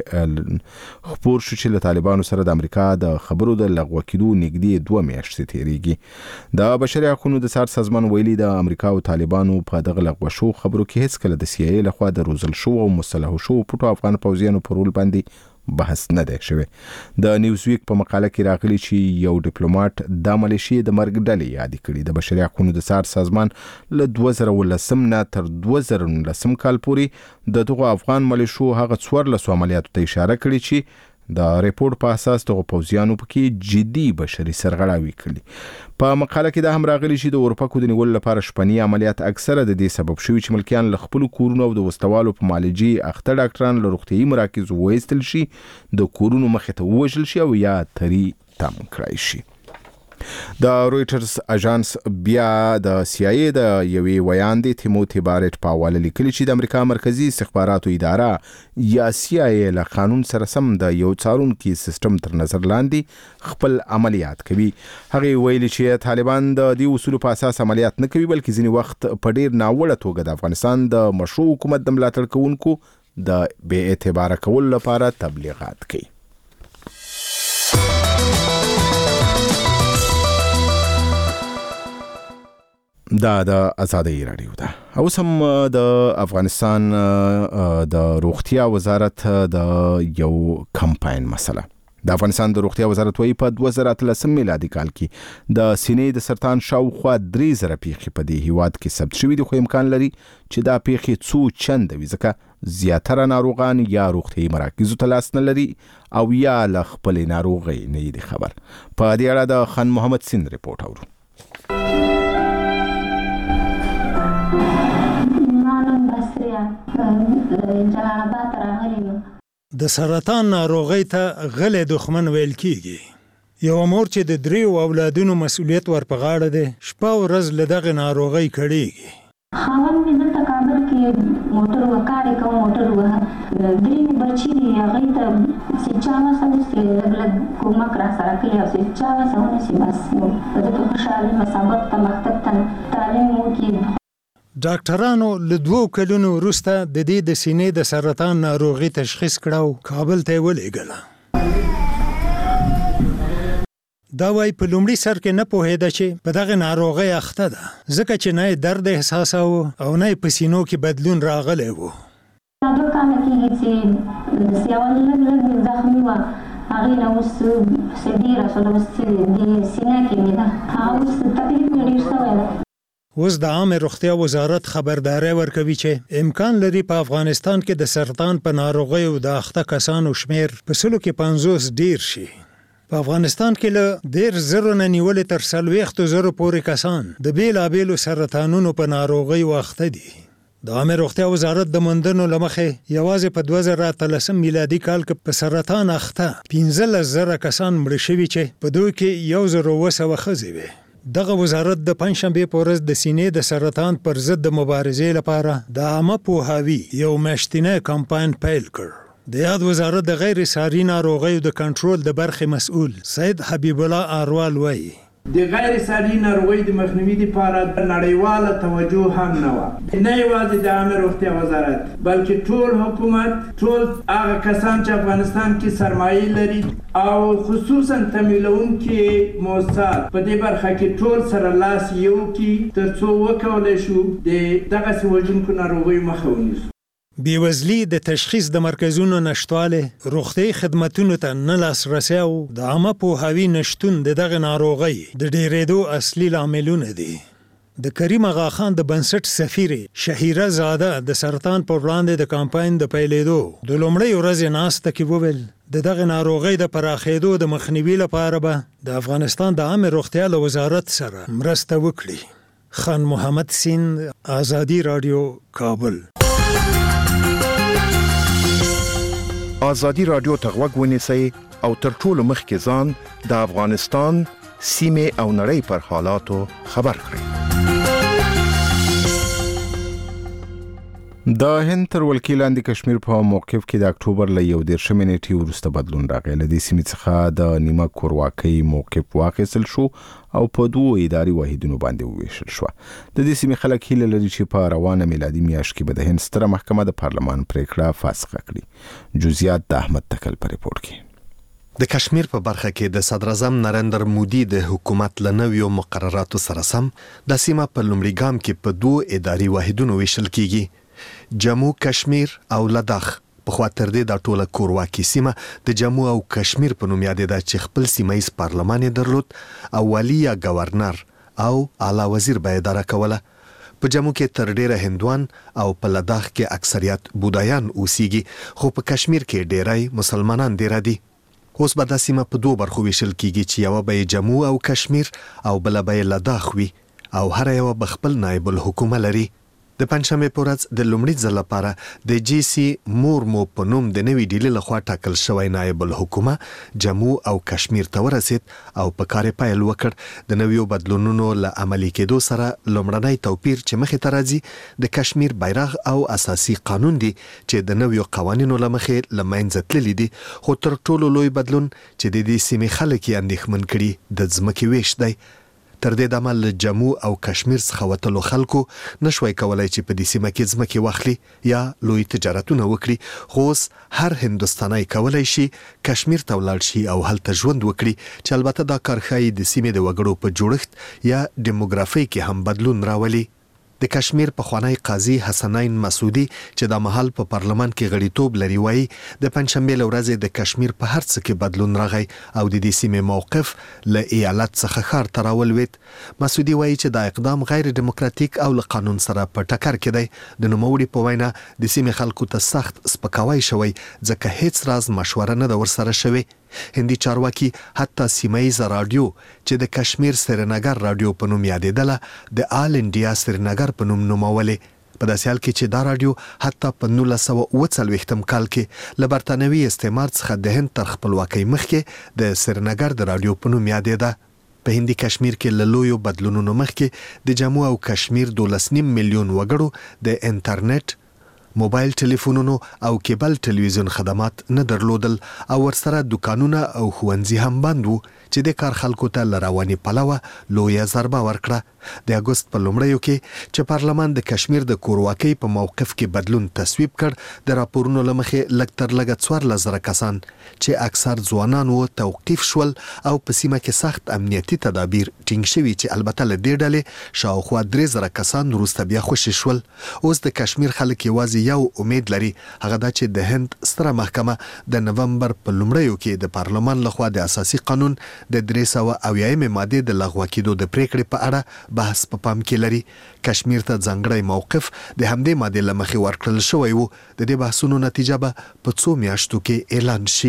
کې خپور شو چې له طالبانو سره د امریکا د خبرو د لغوه کېدو نږدې دوه میاشتې تېرېږي. د بشري حقوقو د څار سازمان ویلي د امریکا او طالبانو په دغه لغوه شو خبرو کې هیڅ کله د سی آی ای لخوا د روزل شو او مسلحو شو پټو افغان پوځیانو په رول باندې بحث نه دی شوی. د نیوزویک په مقاله کې راغلي چې یو ډیپلوماټ د ملیشې د مرګ ډلې یادې کړي. د بشري حقوقو د څار سازمان له دوه زره ولسم نه تر دوه زره نولسم کال پورې د دغو افغان ملیشو هغه څوارلسو عملیاتو ته اشاره کړې چې د ریپورت په اساس دغه پوځیانو پکې جدي بشري سرغړاوي کړي. په مقاله کې دا هم راغلي چې د اورپکو د نیولو لپاره شپني عملیات اکثره د دې سبب شوي چې ملکیان له خپلو کورونو او د وسلوالو په معالجې اخته ډاکټران له روغتیایي مراکزو وایستل شي، د کورونو مخې ته ووژل شي او یا تري تم کړای شي. د رویټرز اژانس بیا د سی آی ای د یوې ویاندې تیموتی بارټ په حواله لیکلي چې د امریکا مرکزی استخباراتو اداره یا سی آی ای له قانون سره سم د یو څارونکي سیستم تر نظر لاندې خپل عملیات کوي. هغې ویلي چې طالبان د دې اصولو په اساس عملیات نه کوي بلکې ځینې وخت په ډیر ناوړه توګه د افغانستان د مشروع حکومت د ملاتړ کوونکو د بې اعتباره کولو لپاره تبلیغات کوي. دا د آزادۍ راډیو ده. اوس هم د افغانستان د روغتیا وزارت د یو کمپاین مسله. د افغانستان د روغتیا وزارت وايي په دوه زره اتلسم میلادي کال کې د سینې د سرطان شاوخوا درې زره پیښې په دې هیواد کې ثبت شوي دي، خو امکان لري چې دا پیښې څو چنده وي ځکه زیاتره ناروغان یا روغتیایي مراکزو ته لاس نه لري او یا له خپلې ناروغۍ نه دي خبر. په دې اړه د خان محمد سین ریپورت اورو. د سرطان ناروغۍ ته غلی دښمن ویل کیږي. یو مور چې د دریو اولادونو مسؤلیت ور په غاړه دی شپه او ورځ له دغه ناروغۍ کړېږي. خاوند مې دلته کابل کې موټر وکارې کوم موټر وه درې مې بچي دي هغوی ته چې چا وسه نشي لږ لږ کومک را سره کوي او چې چا وسه ونشي بس په دې خوشحال یم سبق ته مکتب ته تعلیم وکړي. ډاکټرانو له دوو کلونو وروسته د دې د سینې د سرطان ناروغي تشخیص کړه او کابل ته یې ولېږله. دا وایي په لومړي سر کې نه پوهېده چې په دغه ناروغۍ اخته ده ځکه چې نه یې درد احساساوه او نه یې په سینو کې بدلون راغلی و. دوه کاله کېږي چې سیاول لږ لږ زخمي وه هغې نه اوس پسې ډېره شوله اوس چې د سینه کې مې ده هغه اوس تکلیف مې ډېر شوی ده. اوس د عامه روغتیا وزارت خبرداری ورکوي چې امکان لري په افغانستان کې د سرطان په ناروغیو د اخته کسانو شمیر په سلو کې پنځوس ډیر شي. په افغانستان کې له ډیر زرو نه نیولې تر څلوېښتو زرو پورې کسان د بېلابېلو سرطانونو په ناروغیو اخته دي. د عامه روغتیا وزارت د موندنو له مخې یوازې په دوه زره اتلسم میلادي کال کې په سرطان اخته پنځلس زره کسان مړه شوي چې په دوی کې یو زر اوه سوه ښځې وې. دغه وزارت د پنځشنبه په ورځ د سینې د سرطان پر ضد د مبارزې لپاره د عامه پوهاوي یو میاشتنی کمپاین پیل کړ. د یاد وزارت د غیر ساري ناروغیو د کنټرول د برخې مسؤل سید حبیب الله اروال وایي د غیر ساري ناروغیو د مخنیوي لپاره د نړیواله توجه هم نه و، نه یوازې د عامه روغتیا وزارت بلکې ټول حکومت، ټول هغه کسان چې افغانستان کې سرمایه لري او خصوصا تمویلونکي موسسات په دې برخه کې ټول سره لاس یو کړي تر څو وکولای شو د دغسې وژونکو ناروغیو مخه ونیسو. بیوزلي د تشخیص د مرکزونو نشټواله، روغتي خدماتونو ته نه لاسرسی او د عامه پوهاوي نشتون د دغه ناروغۍ د ډېرېدو اصلي لاملونه دي. د کریم اغا خان د بنسټ سفیر شهیره زاده د سرطان پر وړاندې د کمپاین د پیلېدو د لومړۍ ورځې ناسته کې وویل د دغه ناروغۍ د پراخېدو د مخنیوي لپاره به د افغانستان د عامه روغتیا له وزارت سره مرسته وکړي. خان محمد سیند، آزادي رادیو، کابل. آزادي رادیو ته غوږ ونیسئ او تر ټولو مخکې ځان د افغانستان سیمې او نړۍ پر حالاتو خبر کړئ. د هند تر ولکې لاندې کشمیر په موقف کې د اکتوبر له یو دېرشمې نیټې وروسته بدلون راغی. له دې سیمې څخه د نیمه کورواکۍ موقف واخیستل شو او په دوو اداري واحدونو باندې وویشل شو. د دې سیمې خلک هیله لري چې په روانه میلادي میاشت کې به د هند ستره محکمه د پارلمان پریکړه فاسخه کړي. جزئیات د احمد تکل په ریپورت کې. د کشمیر په برخه کې د صدر اعظم نریندر مودي د حکومت له نویو مقرراتو سره سم د سیمه په لومړي ګام کې په دوو اداري واحدونو ویشل کیږي. جموں کشمیر او لداخ په خوا تر دې د ټوله کورواکي سیمه د جموں او کشمیر په نوم یادېده چې خپل سیمایي پارلمان یې درلود او والی یا گورنر او اعلی وزیر به اداره کوله. په جموں کې تر ډیره هندوان او په لداخ کې اکثریت بودایان اوسېږي، خو په کشمیر کې ډیری مسلمانان ډیره دي. اوس به دا سیمه په دوه برخو ویشل کیږي چې یوه به جموں او کشمیر او بله به لداخ وي او هر یوه به خپل نایب الحکومه لري. د پنځشنبې په ورځ د لومړي ځل لپاره د جی سی مورمو په نوم د نوې ډیلې لخوا ټاکل شوی نایب الحکومه جموں او کشمیر ته ورسید او په کار پیل وکړ. د نویو بدلونونو له عملي کېدو سره لومړنی توپیر چې مخې ته راځي د کشمیر بیرغ او اساسي قانون دی چې د نویو قوانینو له مخې له منځه تللي دي. خو تر ټولو لوی بدلون چې د دې سیمې خلک یې اندېښمن کړي د ځمکې ویش دی. تر دې دمه له جموں او کشمیر څخه وتلو خلکو نشوای کولای چې په دې سیمه کې ځمکې واخلي یا لوی تجارتونه وکړي، خو اوس هر هندوستانی کولای شي کشمیر ته ولاړ شي او هلته ژوند وکړي، چې البته دا کار ښایي د سیمې د وګړو په جوړښت یا ډیموګرافۍ کې هم بدلون راولي. د کشمیر پخوانی قاضي حسنین مسعودي چې د محل په پارلمان کې غړیتوب لري وایي د پنځشنبې له ورځې د کشمیر په هر څه کې بدلون راغی او د دې سیمې موقف له ایالت څخه ښار ته راولوید. مسعودي وایي چې دا اقدام غیر ډیموکراتیک او له قانون سره په ټکر کې دی. د نوموړي په وینا د سیمې خلکو ته سخت سپکاوی شوی ځکه هیڅ راز مشوره نه ده ورسره شوې. هندي چارواکي حتی سیمایي رادیو چې د کشمیر سرینگر رادیو په نوم یادېدله د آل انډیا سرینگر په نوم نومولې. په داسې حال کې چې دا رادیو حتی په نولس سوه اوه څلوېښتم کال کې له برتانوي استعمار څخه د هند تر خپلواکۍ مخکې د سرینگر د رادیو په نوم یادېده. په هندي کشمیر کې له لویو بدلونونو مخکې د جموں او کشمیر دولس نیم میلیون وګړو د انټرنیټ، موبایل ټلیفونونو او کیبل ټلویزیون خدمات نه درلودل او ورسره دکانونه او ښوونځي هم بند وو چې د کار خلکو ته له رواني پلوه لویه ضربه ورکړه. د اګوست په لومړیو کې چې پارلمان د کشمیر د کورواکۍ په موقف کې بدلون تصویب کړ، د راپورونو له مخې لږ تر لږه څوارلس زره کسان چې اکثر ځوانان وو توقیف شول او په سیمه کې سخت امنیتي تدابیر ټینګ شوي چې البته له دې ډلې شاوخوا درې زره کسان وروسته بیا خوشي شول. اوس د کشمیر خلک یوازې یو امید لري، هغه دا چې د هند ستره محکمه د نومبر په لومړیو کې د پارلمان لخوا د اساسي قانون د درې سوه اویایمې مادې د لغوه کېدو د پریکړې په اړه بحث په پام کې لري. کشمیر ته ځانګړی موقف د همدې مادې له مخې ورکړل شوی و. د دې بحثونو نتیجه به په څو میاشتو کې اعلان شي.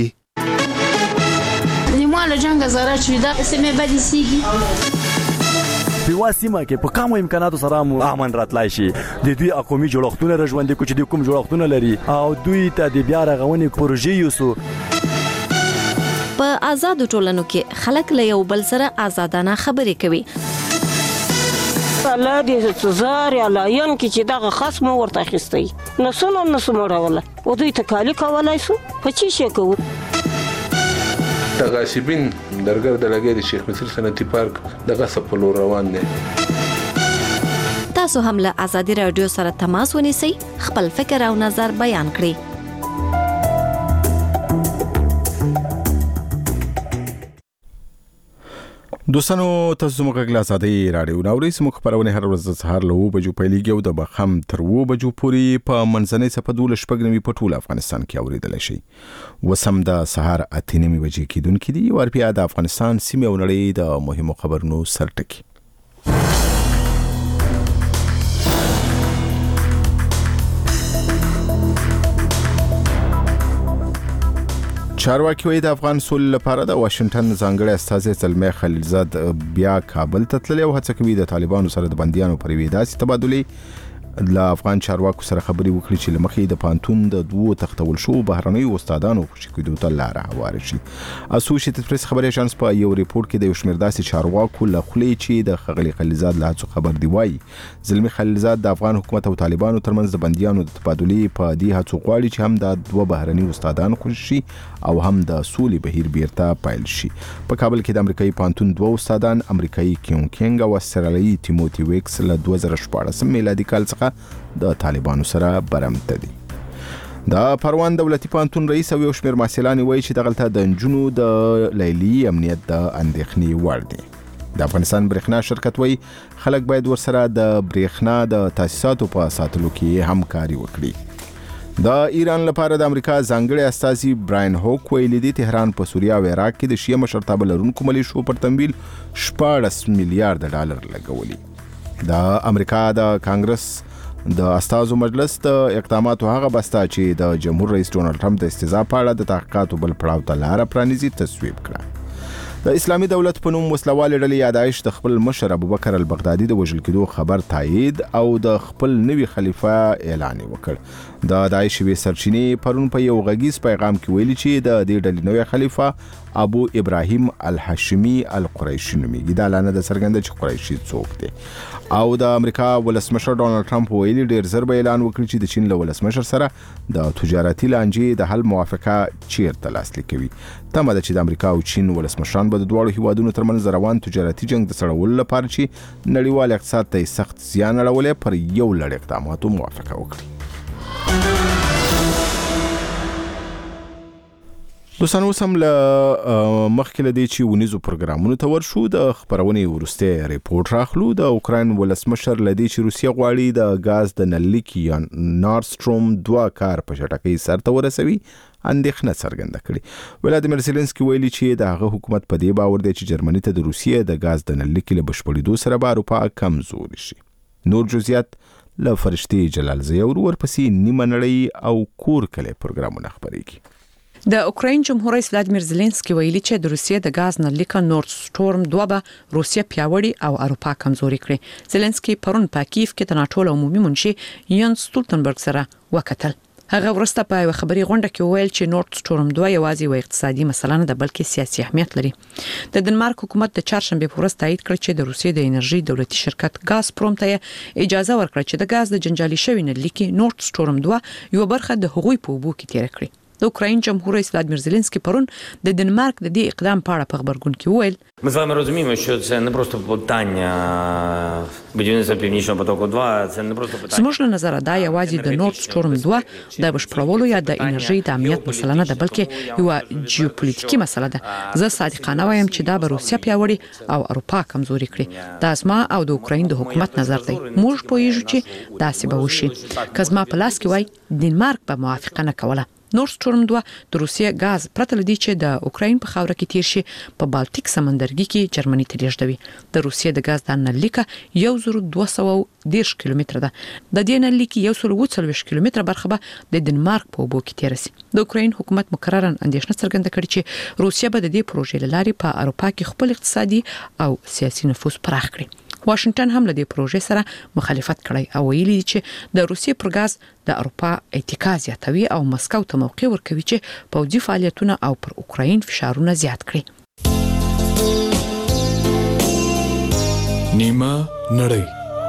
په یوه سیمه کې په کمو امکاناتو سره امن راتلای شي. د دوی قومي جوړښتونه راژوندي کړو چې دوی کوم جوړښتونه لري او دوی ته د بیا رغونې پروژې یوسو. په آزادو ټولنو کې خلک له یو بل سره آزادانه خبرې کوي. الله دې زار یا لاین کې چې دغه خصم ورته اخیستی نو سونه نو سمړوله او دوی ته کالی کولای سو په چی شي کوو تغاسبین درګر د لګي د شیخ مصر صنعتي پارک دغه سپلو روان دي. تاسو هم له آزادي رادیو سره تماس ونیسئ خپل فکر او نظر بیان کړئ. دوستانو تاسو موږ غږ آزادي رادیو ناوړي سمو خبرونه هر ورځ سهار له و بجو پیلېږي او د بخم تر و بجو پورې په منځنۍ صفه دول شپږنوي په ټول افغانستان کې اوریدل شي. وسم د سهار اته نیمې بجې کېدونکې دي او ارپیا د افغانستان سیمه او نړۍ د مهمو خبرونو سرټکی. چارواکي وایي د افغان سولې لپاره د واشنگټن ځانګړي استازي زلمه خلیلزاد بیا کابل ته تللی او هڅه کوي د طالبانو سره د بنديانو پر وېداسي تبادلې له افغان چارواکو سره خبري وکړي چې لمخې د پانتون د دوو تختول شو بهرنیو استادانو خوشي کېدو ته لار هواره شي. اسوسییټډ پریس خبري اژانس په یو ریپورت کې د یو شمېر داسې چارواکو له خولې چې د خغلی خلیلزاد له هڅو خبر دی وایي زلمه خلیلزاد د افغان حکومت او طالبانو ترمنځ د بنديانو د تبادلې په دې هڅو غواړي چې هم د دوه بهرنیو استادانو خوشي او هم د سولې بهیر بیرته پایل شي. په کابل کې د امریکایي پانتون دوه استادان امریکایي کیون کینګ او استرالیایي تیموتی ویکس له دوه زره شپږ میلادي کال څخه د طالبانو سره برمته دي. د پروان دولتي پانتون رئیس او یو شمېر محصلان وایي چې دغلته د نجونو د لیلي امنیت د اندېښنې وړ دی. د افغانستان برېښنا شرکت وایي خلک باید ورسره د برېښنا د تاسیساتو په ساتلو کې همکاري وکړي. د ایران لپاره د امریکا ځانګړي استازي براین هوک ویلي دي تهران په سوریه او عراق کې د شیعه مشرتابه لرونکو ملیشو پر تمویل شپاړس میلیارډ ډالر لګولي. د امریکا د کانګرس د استازو مجلس د اقداماتو هغه بسته چې د جمهور رئیس ډونالد ټرمپ د استعزا په اړه د تحقیقاتو بل پړاو ته لار پرانیزي تصویب کړه. د اسلامي دولت په نوم وسلوالې ډلې یادایش د خپل مشر ابوبکر البغدادي د وژل کېدو خبر تایید او د خپل نوي خلیفہ اعلان وکړ. د داعش وی سرچینې پرون په یو غږیز پیغام کې ویلي چې د دې ډلې نوی خلیفہ ابو ابراهیم الحشمی القریشی نومیږي. دا اعلان د څرګنده چې قریشي څوک دی. او د امریکا ولسمشر ډونالد ټرمپ ویلي ډیر زر به اعلان وکړي چې د چین له ولسمشر سره د تجارتي لانجې د حل موافقه چیرته لاسلیک کوي. تمه ده چې د امریکا او چین ولسمشران به د دواړو هیوادونو ترمنځ روان تجارتي جنگ د سړولو لپاره چې نړیوال اقتصاد ته سخت زیان اړولی پر یو لړ اقداماتو موافقه وکړي. دوستان اوس هم له مخکې له دې چې ونیزو پروګرامونو ته ورشو د خبرونې وروستی ریپورټ راخلو. د اوکراین ولسمشر له دې چې روسیه غواړي د غاز د نللیکي یا نارد سټروم دوه کار په چټکۍ سرته ورسوي اندېښنه څرګنده کړې. ولادیمیر زيلنسکي ویلي چې د هغه حکومت په دې باور دی چې جرمني ته د روسیې د غاز د نللیکي له بشپړېدو سره به اروپا کمزوري شي. نور جزئیات له فرشتي جلال زیور ورپسې نیمه نړۍ او کور کلی پروګرامونه خبرېږي. د اوکراین جمهور رئیس ولادیمیر زيلنسکي ویلي چې د روسیې د غاز نللیک نورد سټورم دوه به روسیه پیاوړي او اروپا کمزوري کړي. زيلنسکي پرون په کیف کې د ناتو عمومي منشي ینس سټولتنبرګ سره وکتل. هغه ورسته په یو خبري غونډه کې ویل چې نورد سټورم دوه یوازې یو اقتصادي مسله نه ده بلکې سیاسي اهمیت لري. د دنمارک حکومت د چهارشنبه په ورځ تایید کړ چې د روسیې د انرژي دولتي شرکت غازپروم ته اجازه ورکړه چې د غاز د جنجالي شوی نللیک نورد سټورم دوه یو برخه د هغوی په اوبو کې تیر کړي. د اوکراین جمهور رئیس ولادیمیر زيلنسکي پرون د دنمارک د دې اقدام په اړه په خبرګون کې ویل Ми з вами розуміємо, що це не просто питання будівництва Північного потоку-два, це не просто питання. زموږ له نظره دا یوازې د نورد سټورم دوه د بشپړولو یا د انرژي د امنیت مسله نه ده بلکې یو جیوپولیټیکي مسله ده. زه صادقانه وایم چې دا به روسیه پیاوړي او اروپا کمزوري کړي. دا زما او د اوکراین د حکومت نظر دی. موږ پوهیږو چې داسې به وشي. که زما په لاس کې وای دنمارک به موافقه نه کوله. نورد سټورم دوه د روسیې غاز پرته لدی چې د اوکراین په خاوره کې تیر شي په بالټیک سمندرګي کې جرمني ته لیږدوي. د روسیې د غاز د نللیک یو زر دوه سوه دېرش کیلومتره ده. د دې نللیک یو سل اووه څلوېښت کیلومتره برخه به د دنمارک په اوبو کې تیر شي. د اوکراین حکومت مکررن اندېښنه څرګنده کړې چې روسیه به د دې پروژې لارې په اروپا کې خپل اقتصادي او سیاسي نفوذ پراخ کړي. واشنگټن هم له دې پروژې سره مخالفت کړی او ویلي چې د روسیې پر غاز د اروپا اتکا زیاتوي او مسکو ته موقع ورکوي چې پوځي فعالیتونه او پر اوکراین فشارونه زیات کړي. نیمه نړۍ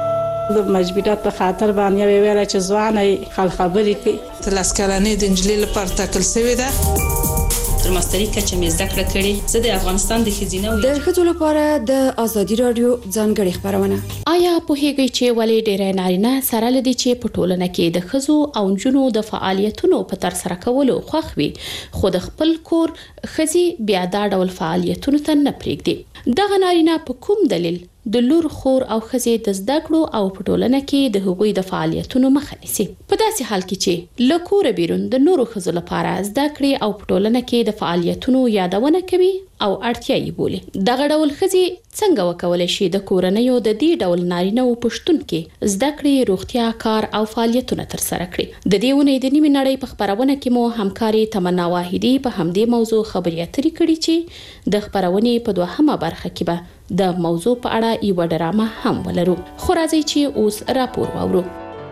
د مجبوریت په خاطر باندې ویل چې ځواني خل خبرې کوي تر لسکلنې د انجلۍ لپاره ټاکل شوې ده. تر ماستري کچه مې زده کړه کړې. زه د افغانستان د ښځینه د ښځو لپاره د ازادي رادیو ځانګړې خبرونه. آیا پوهیږئ چې ولې ډېری نارینه سره لدی چې په ټولنه کې د ښځو او نجونو د فعالیتونو په تر سره کولو خوښ وي خو د خپل کور ښځې بیا دا ډول فعالیتونو ته نه پرېږدي؟ دغه نارینه په کوم دلیل د لور خور او ښځې د زده کړو او په ټولنه کې د هغوی د فعالیتونو مخه نیسي؟ په داسې حال کې چې له کوره بیرون د نورو ښځو لپاره زده کړې او په ټولنه کې د فعالیتونو یادونه کوي او اړتیا یې بولي. دغه ډول ښځې څنګه وکولای شي د کورنیو د دې ډول نارینه‌و په شتون کې زده کړې، روغتیا، کار او فعالیتونه ترسره کړي؟ د دې اونۍ د نیمې نړۍ په خپرونه کې مو همکاري تمنا واحدي په همدې موضوع خبرې اترې کړي چې د خپرونې په دوهمه برخه کې به د موضوع په اړه یوه ډرامه هم ولرو. خو راځئ چې اوس راپور واورو.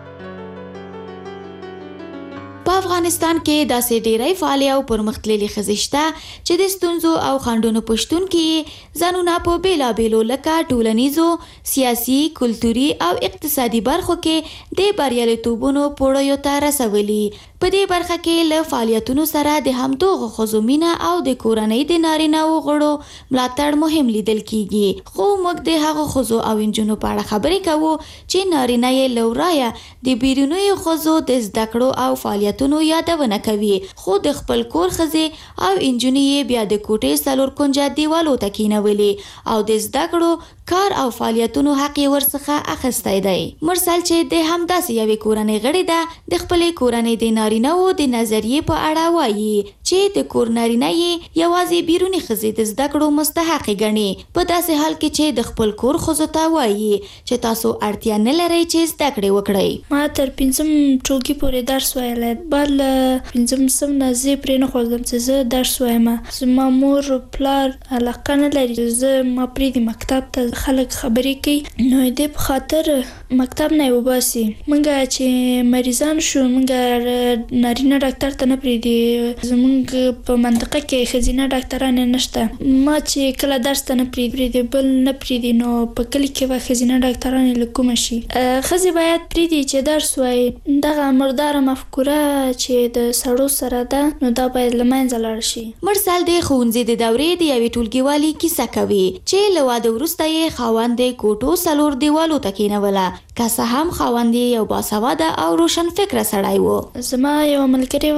په افغانستان کې داسې ډېری فعالې او پرمختللې ښځې شته چې د ستونزو او خنډونو په شتون کې ځانونه په بېلابېلو لکه ټولنیزو، سیاسي، کلتوري او اقتصادي برخو کې د بریالیتوبونو پوړیو ته رسولي. په دې برخه کې له فعالیتونو سره د همدغو ښځو مینه او د کورنۍ د نارینه‌و غړو ملاتړ مهم لیدل کیږي. خو موږ د هغو ښځو او نجونو په اړه خبرې کوو چې نارینه یې له ورایه د بیرونیو ښځو د زده کړو او فعالیتونو یادونه کوي، خو د خپل کور ښځې او نجونې یې بیا د کوټې څلور کونجه دیوالو ته کینولې او د زده کړو، کار او فعالیتونو حق یې ورڅخه اخیستی دی. مرسل چې د همداسې یوې کورنۍ غړې ده د خپلې کورنۍ د نارینه‌و د نظریې په اړه وایي چې د کور نارینه یې یوازې بیروني ښځې د زده کړو مستحق ګڼي، په داسې حال کې چې د خپل کور ښځو ته وایي چې تاسو اړتیا نه لرئ چې زده کړې وکړئ. ما تر پنځم ټولګي پورې درس ویلی، بعد له پنځم صنف نه زه یې پرې نه ښودم چې زه درس وایم. زما مور پلار علاقه نه لري، زه ما پرېږدي مکتب ته خلک خبرې کوي، نو دې په خاطر مکتب نه یې وباسي. موږ چې مریضان شو موږ نارینه ډاکټر ته نه پرېږدي، زموږ په منطقه کې ښځینه ډاکټرانې نشته. ما چې کله درس ته نه پرېږدي بل نه پرېږدي، نو په کلي کې به ښځینه ډاکټرانې له کومه شي؟ ښځې باید پرېږدي چې درس وایي. دغه مرداره مفکوره چې د سړو سره ده نو دا باید له منځه لاړ شي. مرسل د ښوونځي د دورې د یوې ټولګیوالې کیسه کوي چې له واده وروسته یې خاوند د کوټو څلور دیوالو ته کېنوله، که څه هم خاوند یې یو باسواده او روشن فکره سړی و. زما یو ملګرې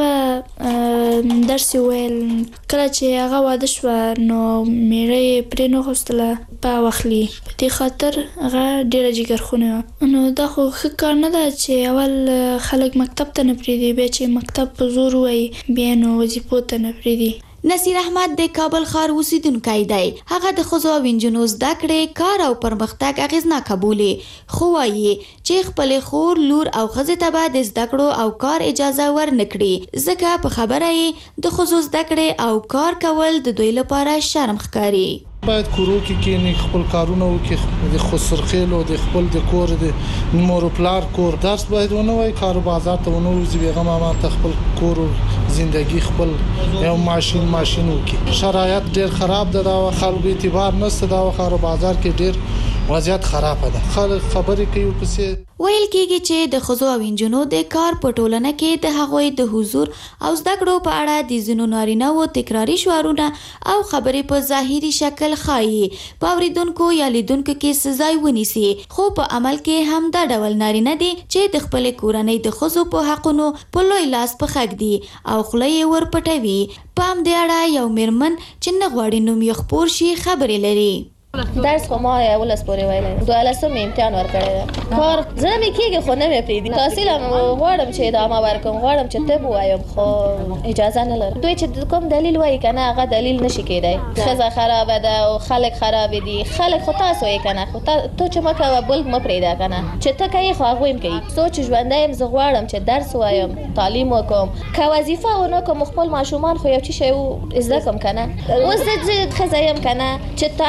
وه، درس یې ویل، کله چې هغه واده شوه نو میړه یې پرې نه غوښتله په واخلي، په دې خاطر هغه ډېره جګرخونې وه. نو دا خو ښه کار نه ده چې اول خلک مکتب ته نه پرېږدي، بیا چې مکتب په زور ووایي بیا نو وظیفو ته نه پرېږدي. نصیر احمد د کابل ښار اوسیدونکی دی. هغه د ښځو او نجونو زده کړې، کار او پرمختګ اغېزناکه بولي، خو وایي چې خپلې خور، لور او ښځې ته به د زده کړو او کار اجازه ورنه کړي، ځکه په خبره یې د ښځو زده کړې او کار کول د دوی لپاره شرم ښکاري. باید کورو کې کېني، خپل کارونه وکړي، د خسرخیلو د خپل د کور د مور و پلار کور درس باید ونه وایي، کار و بازار ته ونه وځي، بیغمه ما ته خپل کور زندگی خپل یو ماشین ماشین وکړي. شرایط ډېر خراب ده، دا خلکو اعتبار نشته، دا کار و بازار کې ډېر وضعیت خراب ده، خلک خبرې کوي پسې. ویل کېږي چې د ښځو او نجونو د کار په ټولنه کې د هغوی د حضور او زده کړو په اړه د ځینو نارینه‌وو تکراري شعارونه او خبرې په ظاهري شکل ښایي په اورېدونکو یا لیدونکو کې څه ځای ونیسي، خو په عمل کې هم دا ډول نارینه دي چې د خپلې کورنۍ د ښځو په حقونو په لوی لاس په غږ دي او خوله یې ورپټوي. په همدې اړه یو میرمن چې نه غواړي نوم یې خپور شي خبرې لري. درس خو ما یولس پورې ویلی، دولسم مې امتحان ورکړی ده، کار زړه مې کېږي خو نه مې پرېږدي. تحصیل هم غواړم چې ادامه ورکړم، غواړم چې طب ووایم خو اجازه نه لرم. دوی چې کوم دلیل وایي که نه هغه دلیل نشي کېدی. ښځه خرابه ده او خلک خرابې دي، خلک خو تاسو یې که نه، خو تو چې مه کوه بل مه پرېږده که نه، چې ته کوې خو هغوی هم کوي. څو چې ژوندی یم زه غواړم چې درس ووایم، تعلیم وکړم، که وظیفه ونه کړم خپل ماشومان خو یو څه شی زده کړم که نه. اوس زه ښځه یم که نه چې تعلیم مې کړی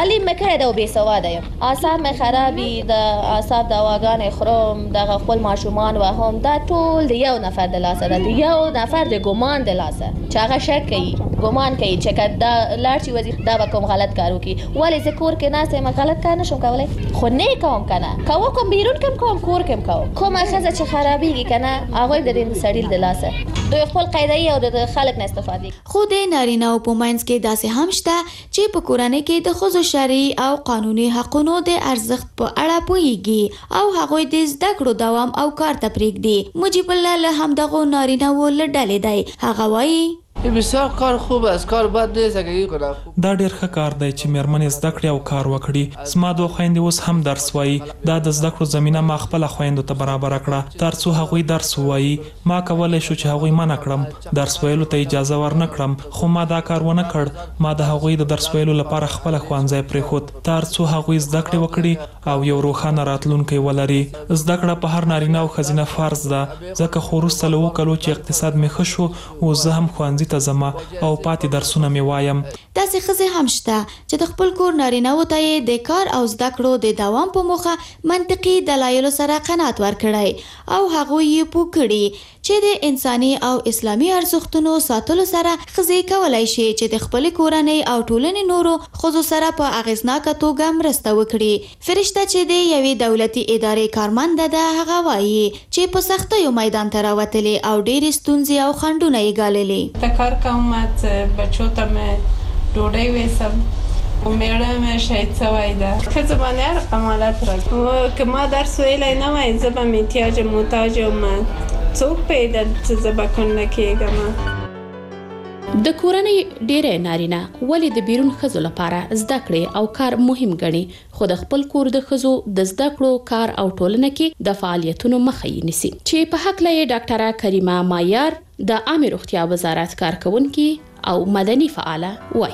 کړی دا بې سواده یم اعصاب مې خرابي د اعصاب دواګانې خورم دغه خپل ماشومان وهم دا ټول د یو نفر د لاسه ده د یو نفر د ګمان د لاسه چې هغه شک کوي ګمان کوي چې کدا لاړ شي وزي دا به کوم غلط کار وکړي ولې زه کور کې ناسته یم غلط کار نشم کولی خو نه کوم کنه کوم کوم بیرون کوم کوم کور کوم کوم کومه ښځه چې خرابېږي کنه هغه د دې سړي د لاسه دوی خپل قاعده او د خلک نه استفاده خو د نارینه او په منځ کې داسې هم شته چې په کورنۍ کې د ښځو شرعي او قانوني حقونو د ارزښت په اړه پوهیږي او هغوی د زده کړو دوام او کار ته پرېږدي مجیب الله له همدغو نارینه و له ډلې دی هغه وایي بسیار کار خوب است کار بد نیست اگه یې کنه دا ډیر ښه کار دی چې میرمنې زده کړې او کار وکړي زما دوه خویندې اوس هم درس وایي دا د زده کړو زمینه ما خپل خویندو ته برابر کړه تر څو هغوی درس وایي ما کولای شو چې هغوی منع کړم درس ویلو ته اجازه ورنه کړم خو ما دا کار ونه کړ ما د هغوی د درس ویلو لپاره خپل ښوونځی پرېښود تر څو هغوی زده کړې وکړي او یو روښانه راتلونکی ولري زده کړه په هر نارینه او ښځینه فرض ده ځکه خو وروسته له اوو کلو چې اقتصاد مې ښه شو اوس زه هم ښوونځي ته ځم او پاتې درسونه مې وایم داسې ښځې هم شته چې د خپل کور نارینه‌وو ته یې د کار او زده کړو د دوام په موخه منطقي دلایلو سره قناعت ورکړی او هغوی یې پوه کړي چې د انساني او اسلامي ارزښتونو ساتلو سره ښځې کولی شي چې د خپلې کورنۍ او ټولنې نورو ښځو سره په اغېزناکه توګه مرسته وکړي فرشته چې د یوې دولتي ادارې کارمنده ده هغه وایي چې په سختیو میدان ته راوتلې او ډېرې ستونزې او خنډونه یې ګاللې د کار کوم بچو ته مې ډوډۍ ویسم او میړه مې شهید شوی ده ښځه باندې هر قمالت راکړي که ما درس ویلی نه وای زه به محتاج محتاج یم څوک پیدا چې زه به کونډه کېږم د کورنۍ ډېری نارینه ولې د بیرون ښځو لپاره زده کړې او کار مهم ګڼي خو د خپل کور د ښځو د زده کړو کار او ټولنه کې د فعالیتونو مخه یې نیسي چې په هکله یې ډاکټره کریمه مایار د عامه روغتیا وزارت کارکونکي او مدني فعاله وایي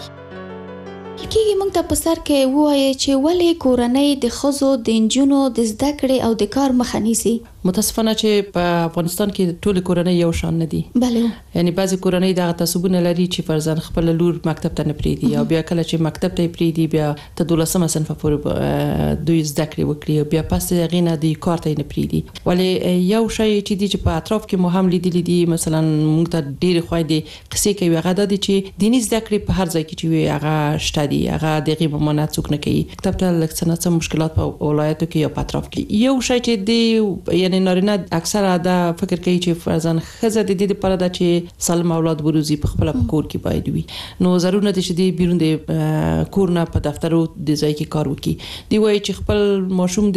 کېږي موږ ته په سر کې ووایي چې ولې کورنۍ د ښځو د نجونو د زده کړې او د کار مخه نیسي متاسفانه چې په افغانستان کې ټول کورنۍ یو شان نه دي بله یعنی بعضی کورنۍ د تعصبونه لري چې فرزند خپل لور مکتب ته نه پریدي او بیا کله چې مکتب ته پریدي بیا ته دولسمه صنف پورې دوی زده کړې وکړي بیا پس غینه د کار ته نه پریدي ولی یو شی چې دی چې په اطراف کې مو هم لیدلی دي مثلا موږ ته ډېر خوایدي قصې کوي هغه د چې دیني زده کړې په هر ځای کې چې هغه شته دي هغه دغه ممانعت څوک نه کوي کتاب ته لکه څه مشکلات په ولایتو کې یا په اطراف کې یو شی چې دی یعنی نارینه اکثره دا فکر کوي چې فرزند خزه د دې لپاره د چې سالم اولاد بروزي په خپل کور کې باید وي نو ضروري نه دي چې دی بیرون د کور نه په دفترو د ځای کې کار وکړي دی وایي چې خپل ماشوم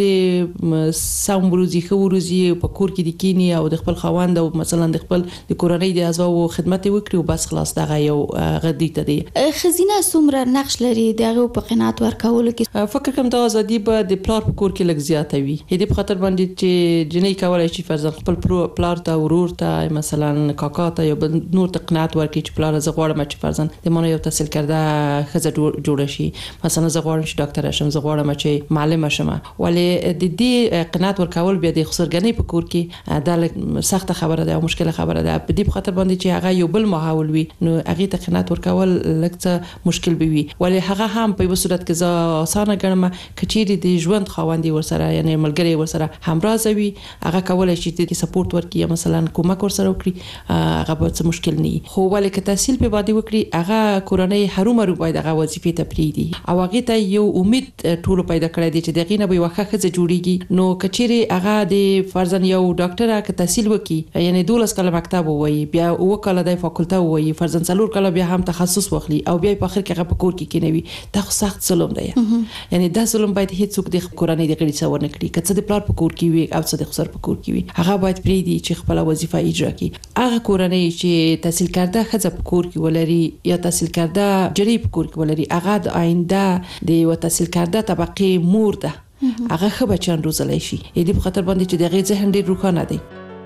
د سم بروزي خو بروزي په کور کې د کینی او د خپل خواند او مثلا د خپل د کورنۍ د اعضاء خدمت وکړي او بس خلاص دغه یو غدي ته دی خزینه څومره نقش لري دغه په قناعت ورکولو کې فکر کوم د ازادي به د پلار په کور کې لږ زیاته وي دې په خاطر باندې چې جنې کولای شي فرزند خپل پلار ته ورور ته مثلا کاکا ته یا نور ته قناعت ورکړي چې پلار زه غواړم چې فرزند د مونږ یو تحصیل کرده خزه جوړ شي مثلا زه غواړم چې ډاکټر شم زه غواړم چې معلم شم ولی د دې قناعت ورکول بیا د خسرګنۍ په کور کې دا سخت خبره ده او مشکله خبره ده په دې په خاطر باندې چې هغه یو بل ماحول وي نو هغه ته قناعت ورکول لکه مشکل به وي ولی هغه هم په یو صورت کې زه اسانه ګڼم کچېری د ژوند خواندي ورسره یعنی ملګری ورسره همراز وي هغه کولای شي چې سپورټ ورکړي یا مثلا کومک ورسره وکړي هغه به څه مشکل نه خو ولې که تحصیل په باندې وکړي هغه کورنۍ هرومرو باید هغه وظیفې ته پریدي او هغه ته یو امید ټول پیدا کړی دی چې دغه نه به وخت خزه جوړیږي نو کچېری هغه د فرزن یو ډاکټر که تحصیل وکړي یعنی دولس کاله مکتب وایي بیا او کاله د فاکولټه وایي فرزن څلور کاله بیا هم تخصص واخلي او بیا په اخر کې هغه په کور کې کینوي دا خو سخت ظلم دی یعنی دا ظلم باید هیڅوک د کورنۍ د غړي څور نه کړي کڅ د پلار په کور کې وي او څه د خسر په کور کې وي هغه باید پریدي چې خپل وظیفه اجرا کړي هغه کورنۍ چې تحصیل کرده خزه په کور کې ولري یا تحصیل کرده جری په کور کې ولري هغه د آینده د یو تحصیل کرده طبقه مور ده هغه خو بچان روزلای شي دې په خاطر باندې چې دغه ذهن ډیر روښانه دی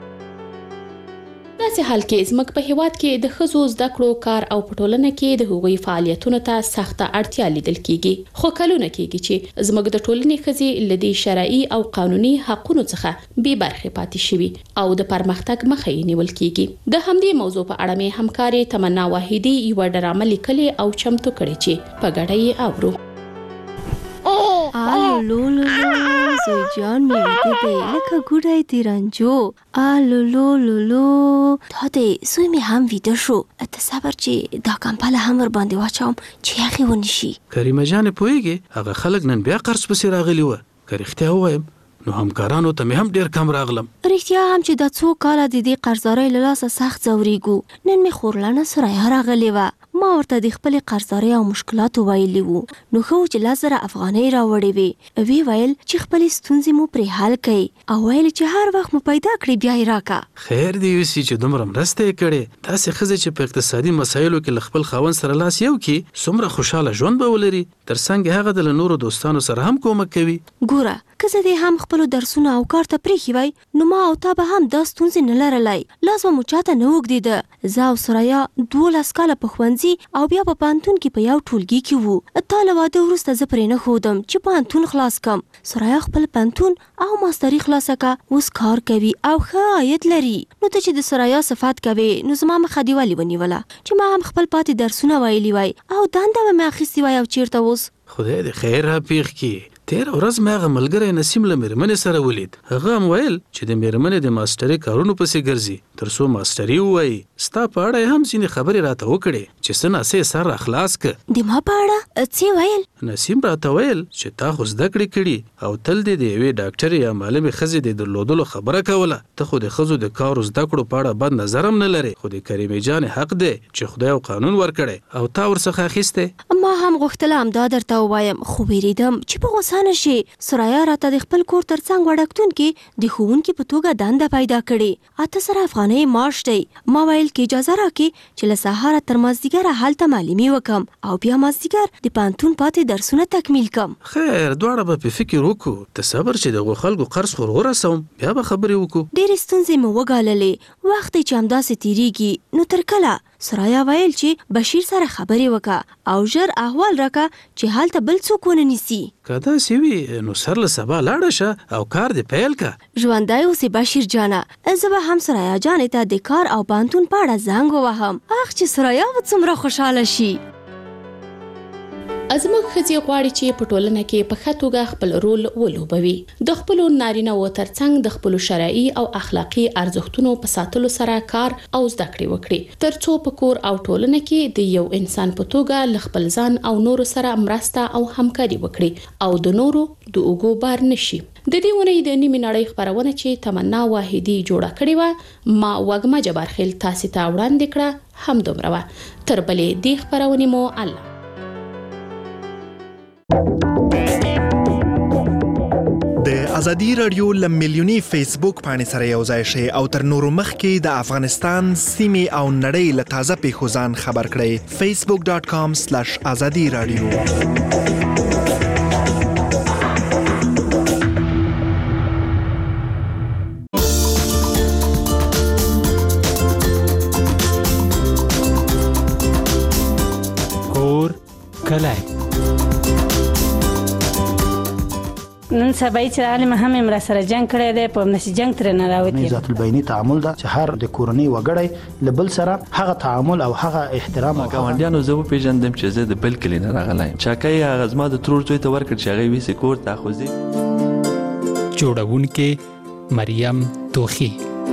داسې حال کې زموږ په هیواد کې د ښځو زده کړو کار او په ټولنه کې د هغوی فعالیتونو ته سخته اړتیا لیدل کیږي خو کلونه کیږي چې زموږ د ټولنې ښځې له دې شرعي او قانوني حقونو څخه بې برخې پاتې شوي او د پرمختګ مخه یې نیول کیږي د همدې موضوع په اړه مې همکارې تمنا واحدي یوه ډرامه لیکلې او چمتو کړې چې په ګډه یې اورو آلو لو لو لو زوی جان می ویده دی لکه گوڑای دیرانجو. آلو لو لو لو دا دی زوی می هم ویده شو. تصبر چې دا کمپاله هم ور باندې واچوم چې یخې ونشي. کریمه جان پوهیږي هغه خلک نن بیا قرض پسې راغلی و. که رښتیا ووایم نو همکارانو ته مې هم ډېر کم راغلم. رښتیا هم چې دا څو کاله د دې قرضدارۍ له لاسه سخت ځورېږو. نن مې خورلنه سرایه راغلې وه. ما ورته د خپلې قرضدارۍ او مشکلاتو ویلي وو. نو ښه و چې لس زره افغانۍ راوړې وې. ویې ویل چې خپلې ستونزې مو پرې حل کړئ او ویل چې هر وخت مو پیدا کړې بیا یې راکړه. خیر دې وسي چې دومره مرسته یې کړې. داسې ښځې چې په اقتصادي مسایلو کې له خپل خاوند سره لاس یو کړي څومره خوشحاله ژوند به ولري. تر څنګ هغه د له نورو دوستانو سره هم کومک کوي. ګوره که زه دې هم خپلو درسونه او کار ته پرېښي وای نو ما او تا به هم دا ستونزې نه لرلی. لاس به مو چاته نه اوږدېده. زه او سریا دولس کاله په ښوونځي او بیا په پوهنتون کې په یو ټولګي کې وو. تا له واده وروسته زه پرې نه ښودم چې پوهنتون خلاص کم. سریا خپل پوهنتون او ماستري خلاصه کړه، اوس کار کوي او ښه عاید لري. نو ته چې د سریا صفات کوې نو زما مخه دې ولې ونیوله چې ما هم خپل پاتې درسونه ویلي وای او دنده به مې اخیستې وای او چیرته اوس. خدای دې خیر را پیښ کړي. تیر ورځ مې هغه ملګری نسیم له مېرمنې سره ولید. هغه هم ویل چې د مېرمنې د ماسټري کارونو پسې ګرځي تر څو ماسټري ووایي. ستا په اړه یې هم ځینې خبرې راته وکړې چې څه ناڅه سر راخلاص کړه. د ما په اړه څه ویل؟ نسیم راته ویل چې تا خو زده کړې کړي او تل دې د یوې ډاکټرې یا معلمې ښځې د درلودلو خبره کوله. ته خو د ښځو د کار زده کړو په اړه بد نظر هم نه لرې. خو د کریمې جانې حق دی چې خدای او قانون ورکړی او تا ورڅخه اخیستی. ما هم غوښتله همدا درته ووایم خو ویرېدم چې په غوسه نه شي. سریا راته د خپل کور ترڅنګ وړکتون کې د ښوونکي په توګه دنده پیدا کړې. اته سره افغانۍ معاش دی. ما ویل کې اجازه راکړي چې له سهاره تر مازدیګره هلته معلمي وکم او بیا مازدیګر د پوهنتون پاتې درسونه تکمیل کم. خیر دواړه به په فکر وکړو. ته صبر چې دغو خلکو قرض خور ورسوم بیا به خبرې وکړو. ډېرې ستونزې مې وګاللې. وخت چې همداسې تېرېږي نو تر کله؟ سریا ویل چې بشیر سره خبرې وکړه او ژر احوال راکړه چې هلته بل څوک ونه نیسي. که داسې وي نو سر له سبا لاړه شه او کار دې پیل کړه. ژوندی اوسې بشیر جانه. زه به هم سریا جانې ته د کار او پوهنتون په اړه زنګ ووهم. اخ چې سریا به څومره خوشحاله شي. ازموږ ښځې غواړي چې په ټولنه کې په ښه توګه خپل رول ولوبوي. د خپلو نارینه‌وو ترڅنګ د خپلو شرعي او اخلاقي ارزښتونو په ساتلو سره کار او زده کړې وکړي تر څو په کور او ټولنه کې د یو انسان په توګه له خپل ځان او نورو سره مرسته او همکاري وکړي او د نورو د اوږو بار نشي. د دې ونې د نیمې نړۍ خپرونه چې تمنا واحدي جوړه کړې وه ما وږمه جبارخیل تاسې ته وړاندې کړه همدومره وه. تر بلې دې خپرونې مو الله. د ازادي رادیو ل میلیونی فیسبوک باندې سره یو ځای شئ او تر نورو مخکې د افغانستان سیمې او نړۍ له تازه پیښو ځان خبر کړئ. فیسبوک ډاٹ کام سلیش ازادي رادیو. کور کلی نن سبا چې عالم هم امر سره جنگ کړی دی په نشي جنگ تر نه راوتی. ذات البینی تعامل دا چې هر د کورنۍ وګړی لبل سره هغه تعامل او هغه احترام او ګاونډیانو زه په پیژندم چې زه د بل کلی نه راغلایم. چاکای هغه زما د ترور زوی ته ورکړ چې هغه ویسې کور ته خوځي. جوړونکې مریم توخی.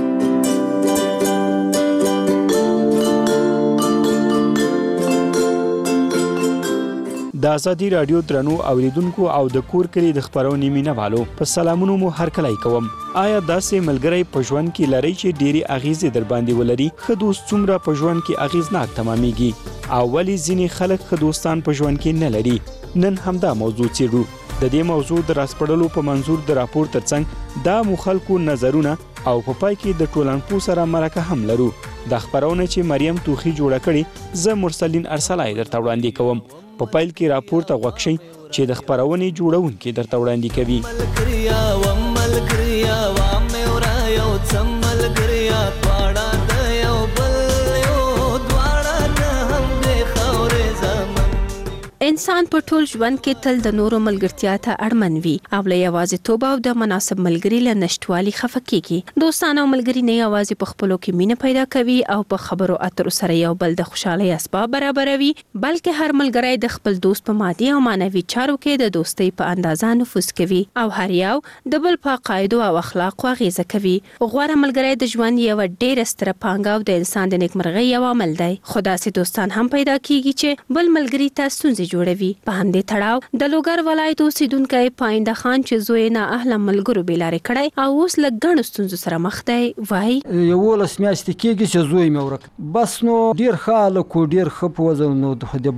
د ازادي رادیو درنو اوریدونکو او د کور کلی د خبرونې مینوالو په سلامونو مو هرکلی کوم. آیا داسې ملګری په ژوند کې لري چې ډېری اغیزې در باندې ولري؟ ښه دوست څومره په ژوند کې اغیزناک تمامیږي او ولې ځینې خلک ښه دوستان په ژوند کې نه لري؟ نن همدا موضوع څېړو. د دې موضوع د راسپړلو په منظور د راپور ترڅنګ دا مو خلکو نظرونه او په پای کې د ټولنپوه سره مرکه هم لرو. د خبرونه چې مریم توخی جوړه کړي زه مرسلین ارسلای درته وړاندې کوم. په پیل کې راپور ته غوږ شئ چې د خبرونې جوړونکي درته وړاندې کوي. انسان په ټول ژوند کې تل د نورو ملګرتیا ته اړمن وي او له یوازیتوب او د مناسب ملګري له نشټوالي خفه کیږي. دوستان او ملګري نه یوازې په خپلو کې مینه پیدا کوي او په خبرو اترو سره یو بل د خوشحالۍ اسباب برابروي، بلکې هر ملګری د خپل دوست په مادي او معنوي چارو کې د دوستۍ په اندازه نفوذ کوي او هر یو د بل په قاعدو او اخلاقو اغیزه کوي. غوره ملګری د ژوند یو ډېر ستره پانګه او د انسان د نیکمرغۍ یو عمل دی. خو داسې دوستان هم پیدا کیږي چې بل ملګري ته ستونزې جوړوي. په همدې تړاو د لوګر ولایت اوسیدونکی پاینده خان چې زوی نه اهله ملګرو بېلارې کړی او اوس له ګڼو ستونزو سره مخ دی، وایي یولس میاشتې کېږي چې زوی مې ورک. بس نو ډېر ښه هلک و، ډېر ښه په وضع، نو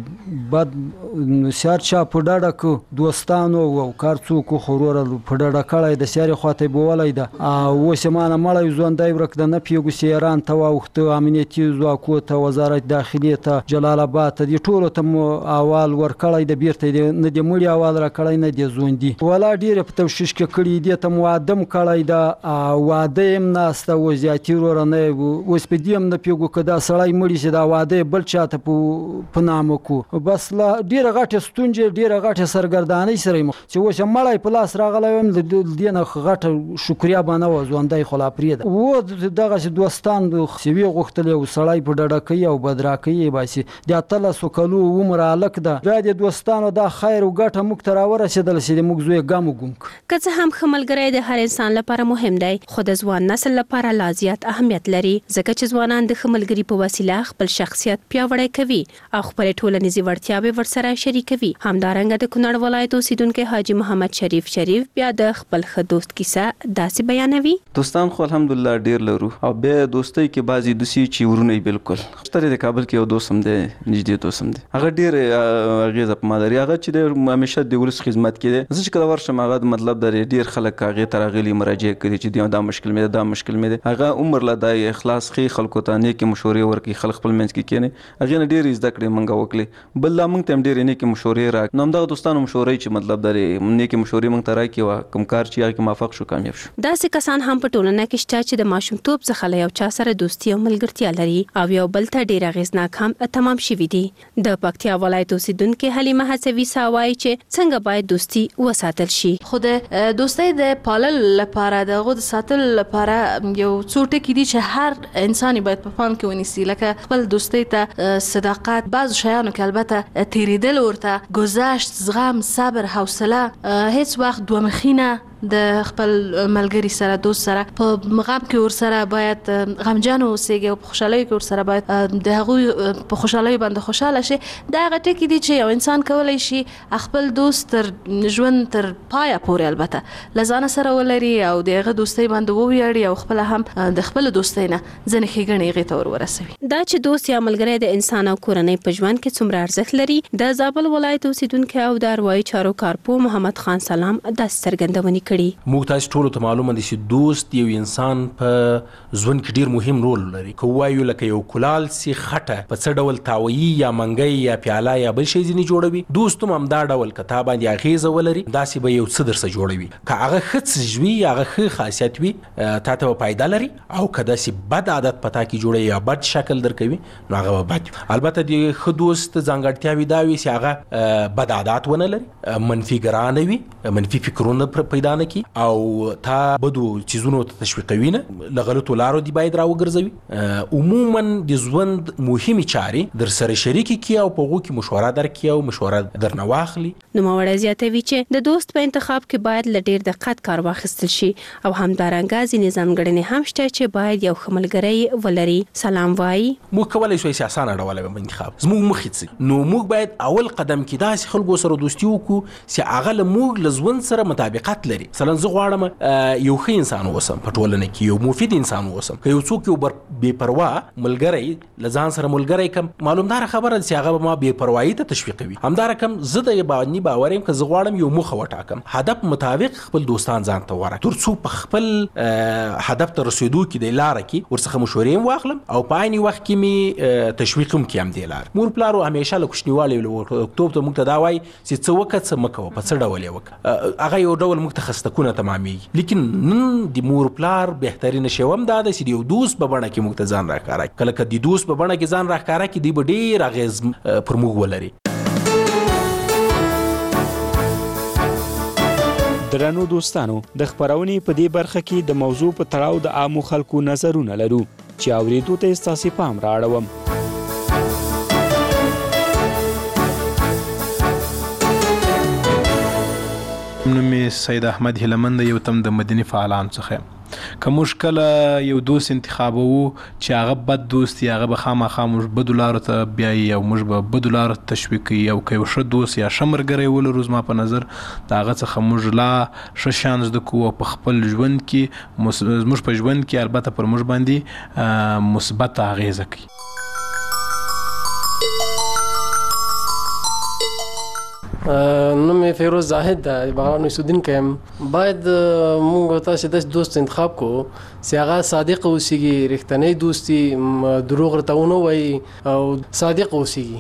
د بد سیار چا په ډډه که دوستانو او کار څوک خو وروره په ډډه کړی د سیارې خواته یې بولی ده او اوس یې مانه مړی ژوندی ورک ده. نه پوهېږو چې ایران ته واوښته، امنیتي ځواکو ته، وزارت داخلي ته، جلال آباد ته، دې ټولو ته مو احوال ورکړی د بیرته نه د مړي احوال راکړی نه د ژوندي. والا ډېرې په توشیش کې کړي، دې ته مو واده م کړی ده، واده یې م ناسته و زیاتي وروره نه یې اوس په دې هم نه پوهېږو که دا سړی مړي چې دا واده یې بل چا ته په نامه کړو. بس له ډېره غټې ستونزې، ډېره غټې سرګردانۍ سره یم چې اوس یې مړی په لاس راغلی ویم، د دې نه غټه شکریا به نه وه، ژوندی خو لا پرېږده. و دغسې دوستان سوي غوښتل، یو سړی په ډډه کوي او بدراکۍ یې باسي. د اتلسو کلو عمر هلک ده، بیا د دوستانو دا خیر او ګټه موږ ته راورسېدل چې د موږ زوی ګام وګم کړو. که څه هم ښه ملګری د هر انسان لپاره مهم دی، خو د ځوان نسل لپاره لا زیات اهمیت لري، ځکه چې ځوانان د ښه ملګري په وسیله خپل شخصیت پیاوړی کوي او خپلې ټولنیزې وړتیاوې ورسره شریکوي. همدارنګه د کونړ ولایت اوسیدونکی حاجي محمد شریف شریف بیا د خپل ښه دوست کیسه داسې بیانوي. دوستان خو الحمدلله ډېر لرو او بیا دوستۍ کې بعضې دوسي چې ورونه یې بالکل ستر د کابل کې یو دوست هم دی، نږدې دوست هم دی، هغه ډېر اغېزه په ما لري. هغه چې دی همیشه د ولس خدمت کې دی. زه چې کله ورشم هغه مطلب دی ډېر خلک هغې ته راغلي مراجعه کړي چې دا مشکل مې دی، دا مشکل مې دی. هغه عمر له دا اخلاص ښې خلکو ته نیکې مشورې ورکړي، خلک خپل منځ کې کښېني، هغې نه ډېرې زده کړې موږ وکړې. بل لا موږ ته هم ډېرې نیکې مشورې راکړي. نو همدغه دوستانو مشورې چې مطلب دی نیکې مشورې موږ ته راکړي او کوم کار چې هغې کې موفق شو کامیاب شو. داسې کسان هم په ټولنه کې شته چې د ماشومتوب څخه له یو چا سره دوستي او ملګرتیا لري او یو بل ته ډېر اغېزناک هم تمام شوي دي. د پکتیا ولایت اوسیدونکې حلیمه هڅوي سا وایي چې څنګه باید دوستي وساتل شي. خو د دوستۍ د پالل لپاره د هغو د ساتلو لپاره یو څو ټکي دي چې هر انسان باید په پام کې ونیسي، لکه خپل دوستۍ ته صداقت، بعضو شیانو کې البته تېرېدل، ورته گذشت، زغم، صبر، حوصله، هیڅ وخت دوه مخي نه د خپل ملګري سره، دوست سره په غم کې ورسره باید غمجن اوسېږي او په خوشحالۍ کې ورسره باید د هغوی په خوشحالۍ باندې خوشحاله شي. دا هغه ټکي دي چې یو انسان کولی شي خپل دوست تر ژوند تر پایه پورې البته له ځانه سره ولري او د هغه دوستۍ باندې وویاړي او خپله هم د خپلو دوستۍ نه ځینې ښېګڼې هغې ته ور ورسوي. دا چې دوست یا ملګری د انسان او کورنۍ په ژوند کې څومره ارزښت لري، د زابل ولایت اوسیدونکی او د اروايي چارو کارپو محمد خان سلام داسې څرګندونې کړي. موږ تاسو ټولو ته معلومه دي چې دوست یو انسان په ژوند کې ډیر مهم رول لري. که وایو لکه یو کلال سي خټه په څه ډول تاویي یا منګی یا پیاله یا بل شی ځینې جوړوي، دوست هم همدا ډول که تا باندې اغېزه ولري داسې به یو څه درسه جوړوي. که هغه ښه څه وي، هغه ښه خاصیت وي، تا ته به فایده لري، او که داسې بد عادت په تا کې جوړوي یا بد شکل درکوي نو هغه به بد. البته د ښه دوست ځانګړتیاوې دا وي چې هغه بد عادات ونه لري، منفي ګرانه وي، منفي فکرونه پیدا نه کړي او تا بدو چیزونو ته تشویقوي نه، له غلطو لارو دی باید راوګرځوي. عموما د ژوند مهمې چارې در سره شریکې کړي او په هغو کې مشوره درکړي او مشوره درنه واخلي. نوموړی زیاتوي چې د دوست په انتخاب کې باید له ډېر دقت کار واخیستل شي او همدارنګه ځینې ځانګړنې هم شته چې باید یو ښه ملګری ولري. سلام وایي موږ کولی شو چې اسانه ډول انتخاب زموږ مخې څه، نو موږ باید اول قدم کې داسې خلکو سره دوستي وکړو چې هغه له موږ له ژوند سره مطابقت لري. مثلا زه غواړم یو ښه انسان اوسم په ټولنه کې، یو مفید انسان اوسم. که یو څوک یو بې پروا ملګری له ځان سره ملګری کم، معلومداره خبره ده چې هغه به ما بې پروایي ته تشویقوي. همدارکم زه د باندې باور یم که زه غواړم یو موخه وټاکم، هدف مطابق خپل دوستان ځان ته ورکړم، تر څو په خپل هدف ته رسېدو کې د لاره کې ورڅخه مشورې هم واخلم او په عین وخت کې مې تشویق هم کړم دې لارې. مور پلارو همیشه له کوچنیوالي وړکتوب ته موږ ته دا وایي چې څه وکړه څه مه کوه، په څه ډول یې وکړه. هغه یو ډول موږ ته خستکونه تمامېږي. لیکن نن د مور پلار بهترینه شی هم دا ده چې د یو دوست په بڼه کې موږ ته ځان راښکاره کړي. کله که د دوست په بڼه کې ځان راښکاره کړي، دوی به ډېر اغېز پر موږ ولري. درنو دوستانو د خبرونې په دې برخه کې د موضوع په تړاو د عامو خلکو نظرونه لرو چې اوریدو ته ستاسو پام راړوم. نوم سید احمد هلمند یو تم د مدني فعالان څخه. که مشکل یو دوست انتخابو چې هغه بد دوست یا هغه به خامخا موږ بدو لارو ته بیایي او موږ به بدو لارو ته تشویق کوي او که یو ښه دوست یا ښه ملګری ولرو زما په نظر د هغه څخه موږ لا ښه شیان زده کوو او په خپل ژوند کې زموږ په ژوند کې البته پر موږ باندې مثبت اغیزه کوي. نوم یې فیروز زاهد ده، بغلان اوسیدونکی یم. باید موږ تاسې داسې دوست انتخاب کړو چې هغه صادق اوسیږي، رښتینی دوست وي، دروغ ورته ونه وایي او صادق اوسیږي.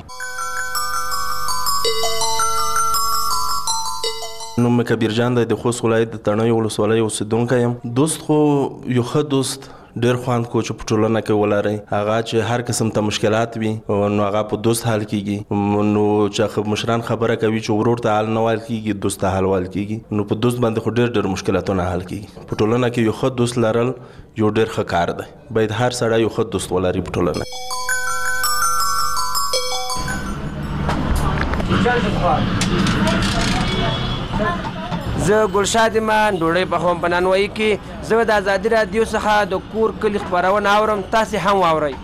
نوم مې کبیر جان دی، د خوست ولایت د تڼیو ولسوالۍ اوسیدونکی یم. دوست خو یو ښه دوست ډېر خوند کو چې په ټولنه کې ولرئ، هغه چې هر قسم ته مشکلات وي نو هغه په دوست حل کیږي، نو چې مشران خبره کوي چې ورور ته حل نه ویل کیږي، دوست ته حل ویل کیږي، نو په دوست باندې خو ډېر ډېر مشکلاتونه حل کیږي. په ټولنه کې یو ښه دوست لرل یو ډېر ښه کار دی، باید هر سړی یو ښه دوست ولري په ټولنه کې. زه ګلشاد ایمان ډوډۍ پخوم په نانوایي کې. زه د ازادي راډیو څخه د کور کلي خپرونه اورم، تاسې هم واورئ.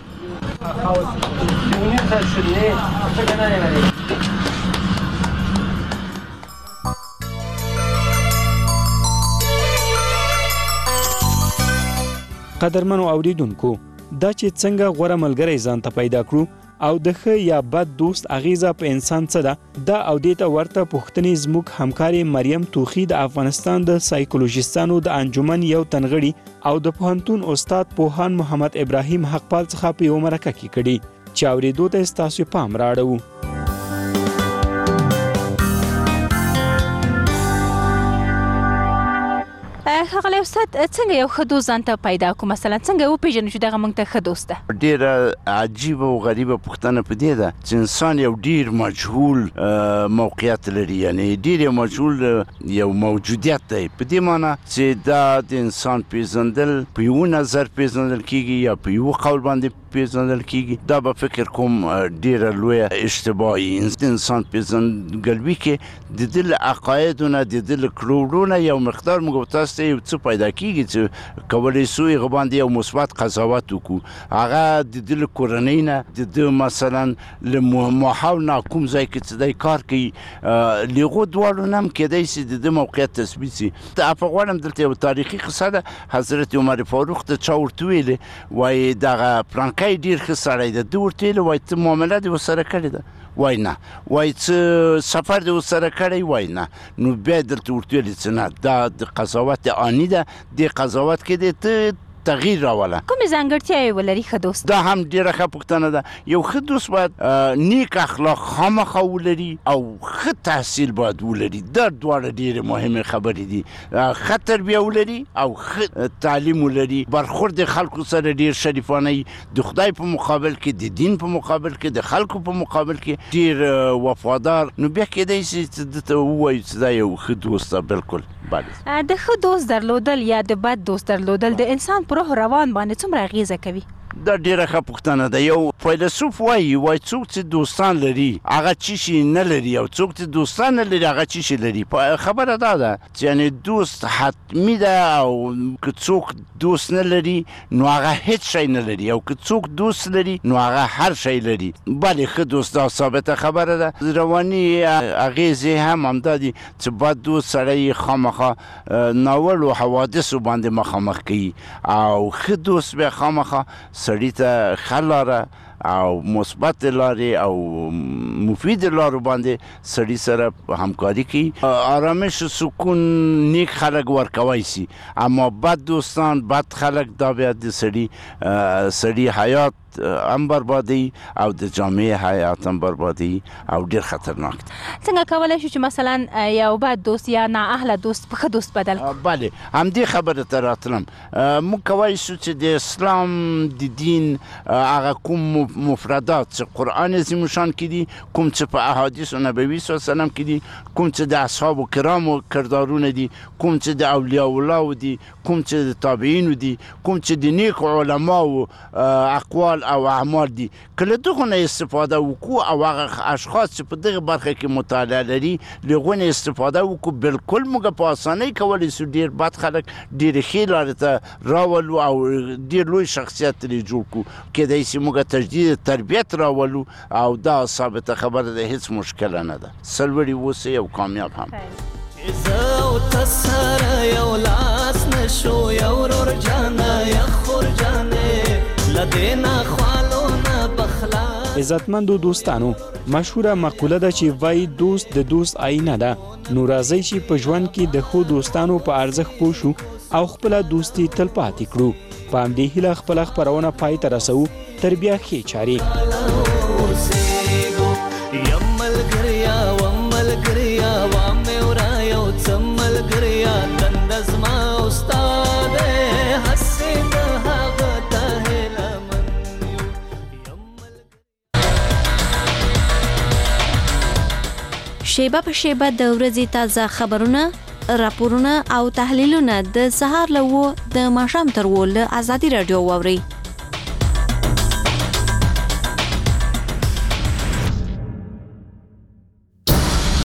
قدرمنو اوریدونکو، دا چې څنګه غوره ملګری ځان ته پیدا کړو او د ښه یا بد دوست اغیزه په انسان څه ده، دا او دې ته ورته پوښتنې زموږ همکارې مریم توخي د افغانستان د سایکولوژیستانو د انجمن یو تنغړي او د پوهنتون استاد پوهان محمد ابراهیم حقپال څخه په یو مرکه کې کړي چې اورېدو ته ستاسو پام راړو. ښاغلی استاد، څنګه یو ښه دوست ځان ته پیدا کړو؟ مثلا څنګه وپېژنو چې دغه موږ ته ښه دوست ده؟ ډېره عجیبه او غریبه پوښتنه په دې ده چې انسان یو ډېر مجهول موقعیت لري، یعنې ډېر یو مجهول یو موجودیت دی، په دې معنی چې دا د انسان پیژندل په یو نظر پیژندل کیږي یا په یو قول باندې پیژندل کیږي. دا به فکر کوم ډېره لویه اشتباهي انسان پیژندګلوي کې د ده له عقایدو نه د ده له کړوړو نه یو مقدار موږ تاسو ته یو څه پیدا کیږي چې کولی سو هغه باندې یو مثبت قضاوت وکړو. هغه د ده له کورنۍ نه، د ده مثلا له ماحول نه، کوم ځای کې چې دی کار کوي، له هغو دواړو نه هم کیدی سي د ده موقعیت تثبیت سي. عفو غواړم دلته یو تاریخي قصه ده. حضرت عمر فاروق ته چا ورته ویلې وایي دغه پلانکی ډېر ښه سړی ده، ده ورته ویلې وایي ته معامله دې ورسره کړې ده؟ وای نه. وای څه سفر دې ورسره کړی؟ وای نه. نو بیا دلته ورته ویلې چې نه، دا د قضاوت آني ده، دې قضاوت کې دې ته تغییر راوله. کومې ځانګړتیاوې ولري ښه دوست؟ دا هم ډېره ښه پوښتنه ده. یو ښه دوست باید نیک اخلاق خامخا ولري او ښه تحصیل باید ولري. دا دواړه ډېرې مهمې خبرې دي. ښه تربیه ولري او ښه تعلیم ولري، برخورد خلکو سره ډېر شریفانه وي، د خدای په مقابل کې، د دین په مقابل کې، د خلکو په مقابل کې ډېر وفادار. نو بیا کیدای شي چې دته ووایو چې دا یو ښه دوست ده. بالکل. د ښه دوست درلودل یا د بد دوست درلودل د انسان په روح روان باندې څومره اغیزه کوي؟ دا ډیره ښه پوښتنه ده. یو فیلسوف وایي وایي څوک چې دوستان لري هغه څه شي نه لري، او څوک چې دوستان نه لري هغه څه شي لري. خبره دا ده چې یعنې دوست حتمي ده، او که څوک دوست نه لري نو هغه هیڅ شی نه لري، او که څوک دوست لري نو هغه هر شی لري. بلې ښه دوست دا ثابته خبره ده. رواني اغیزې هم همدا دي چې بد دوست سړی خامخا ناولو حوادثو باندې مخامخ کوي، او ښه دوست بیا خامخا سړي ته ښه لاره او مثبت لارې او مفید لارو باندې سړي سره همکاري کوي. آرامش و سکون نیک خلک ورکوی سي، اما بد دوستان، بد خلک دا بیا د سړي سړي حیات هم بربادي او د جامعه حیات هم بربادي او ډیر خطرناک دي. څنګه کولای شو چې مثلا یو بد دوست یا نااهله دوست په ښه دوست بدل کړو؟ بله، همدې خبره ته راتلم. موږ کولی شو چې د اسلام د دین هغه کوم مفردات چې قرآن عظیم الشان کې دي، کوم چې په احادیث نبوي صلی الله علیه وسلم کې دي، کوم چې د اصحاب کرامو کردارونه دي، کوم چې د اولیاء الله دي، کوم چې د تابعین دي، کوم چې د نیک علماو اقوال او اعمال دي. کله دغه نه استفاده وکړو او هغه اشخاص چې په دغه برخه کې مطالعه لري لغه نه استفاده وکړو، بالکل موږ په اسانۍ کولی شو ډېر بد خلک ډېرې ښې لارې ته راولو او ډېر لوی شخصیت ترې جوړ کړو. کیدای شي موږ تجدید تربیت راولو او دا ثابته خبره ده، هیڅ مشکله نه ده. سرلوړي اوسئ او کامیاب هم. زه او ته سره یو لاس نشو یو ورور جانه یا خور جانې له دې نه خوالو نه بخلا. عزتمندو دوستانو، مشهوره مقوله ده چې وایي دوست د دوست آینه ده. نو راځئ چې په ژوند کې د ښو دوستانو په ارزښت پوه شو او خپله دوستي تل پاتې کړو. په همدې هیله خپله خپرونه پای ته رسوو. تر بیا ښې چارې. یم ملګریا وم ملګریا وام مې ورا یو څه ملګریا دنده زما استاد هسې د هغه ته هیله شیبه په شیبه د ورځې تازه خبرونه، راپورونه او تحلیلونه د سهار له اوه د ماښام تر اوه له ازادي راډیو واورئ.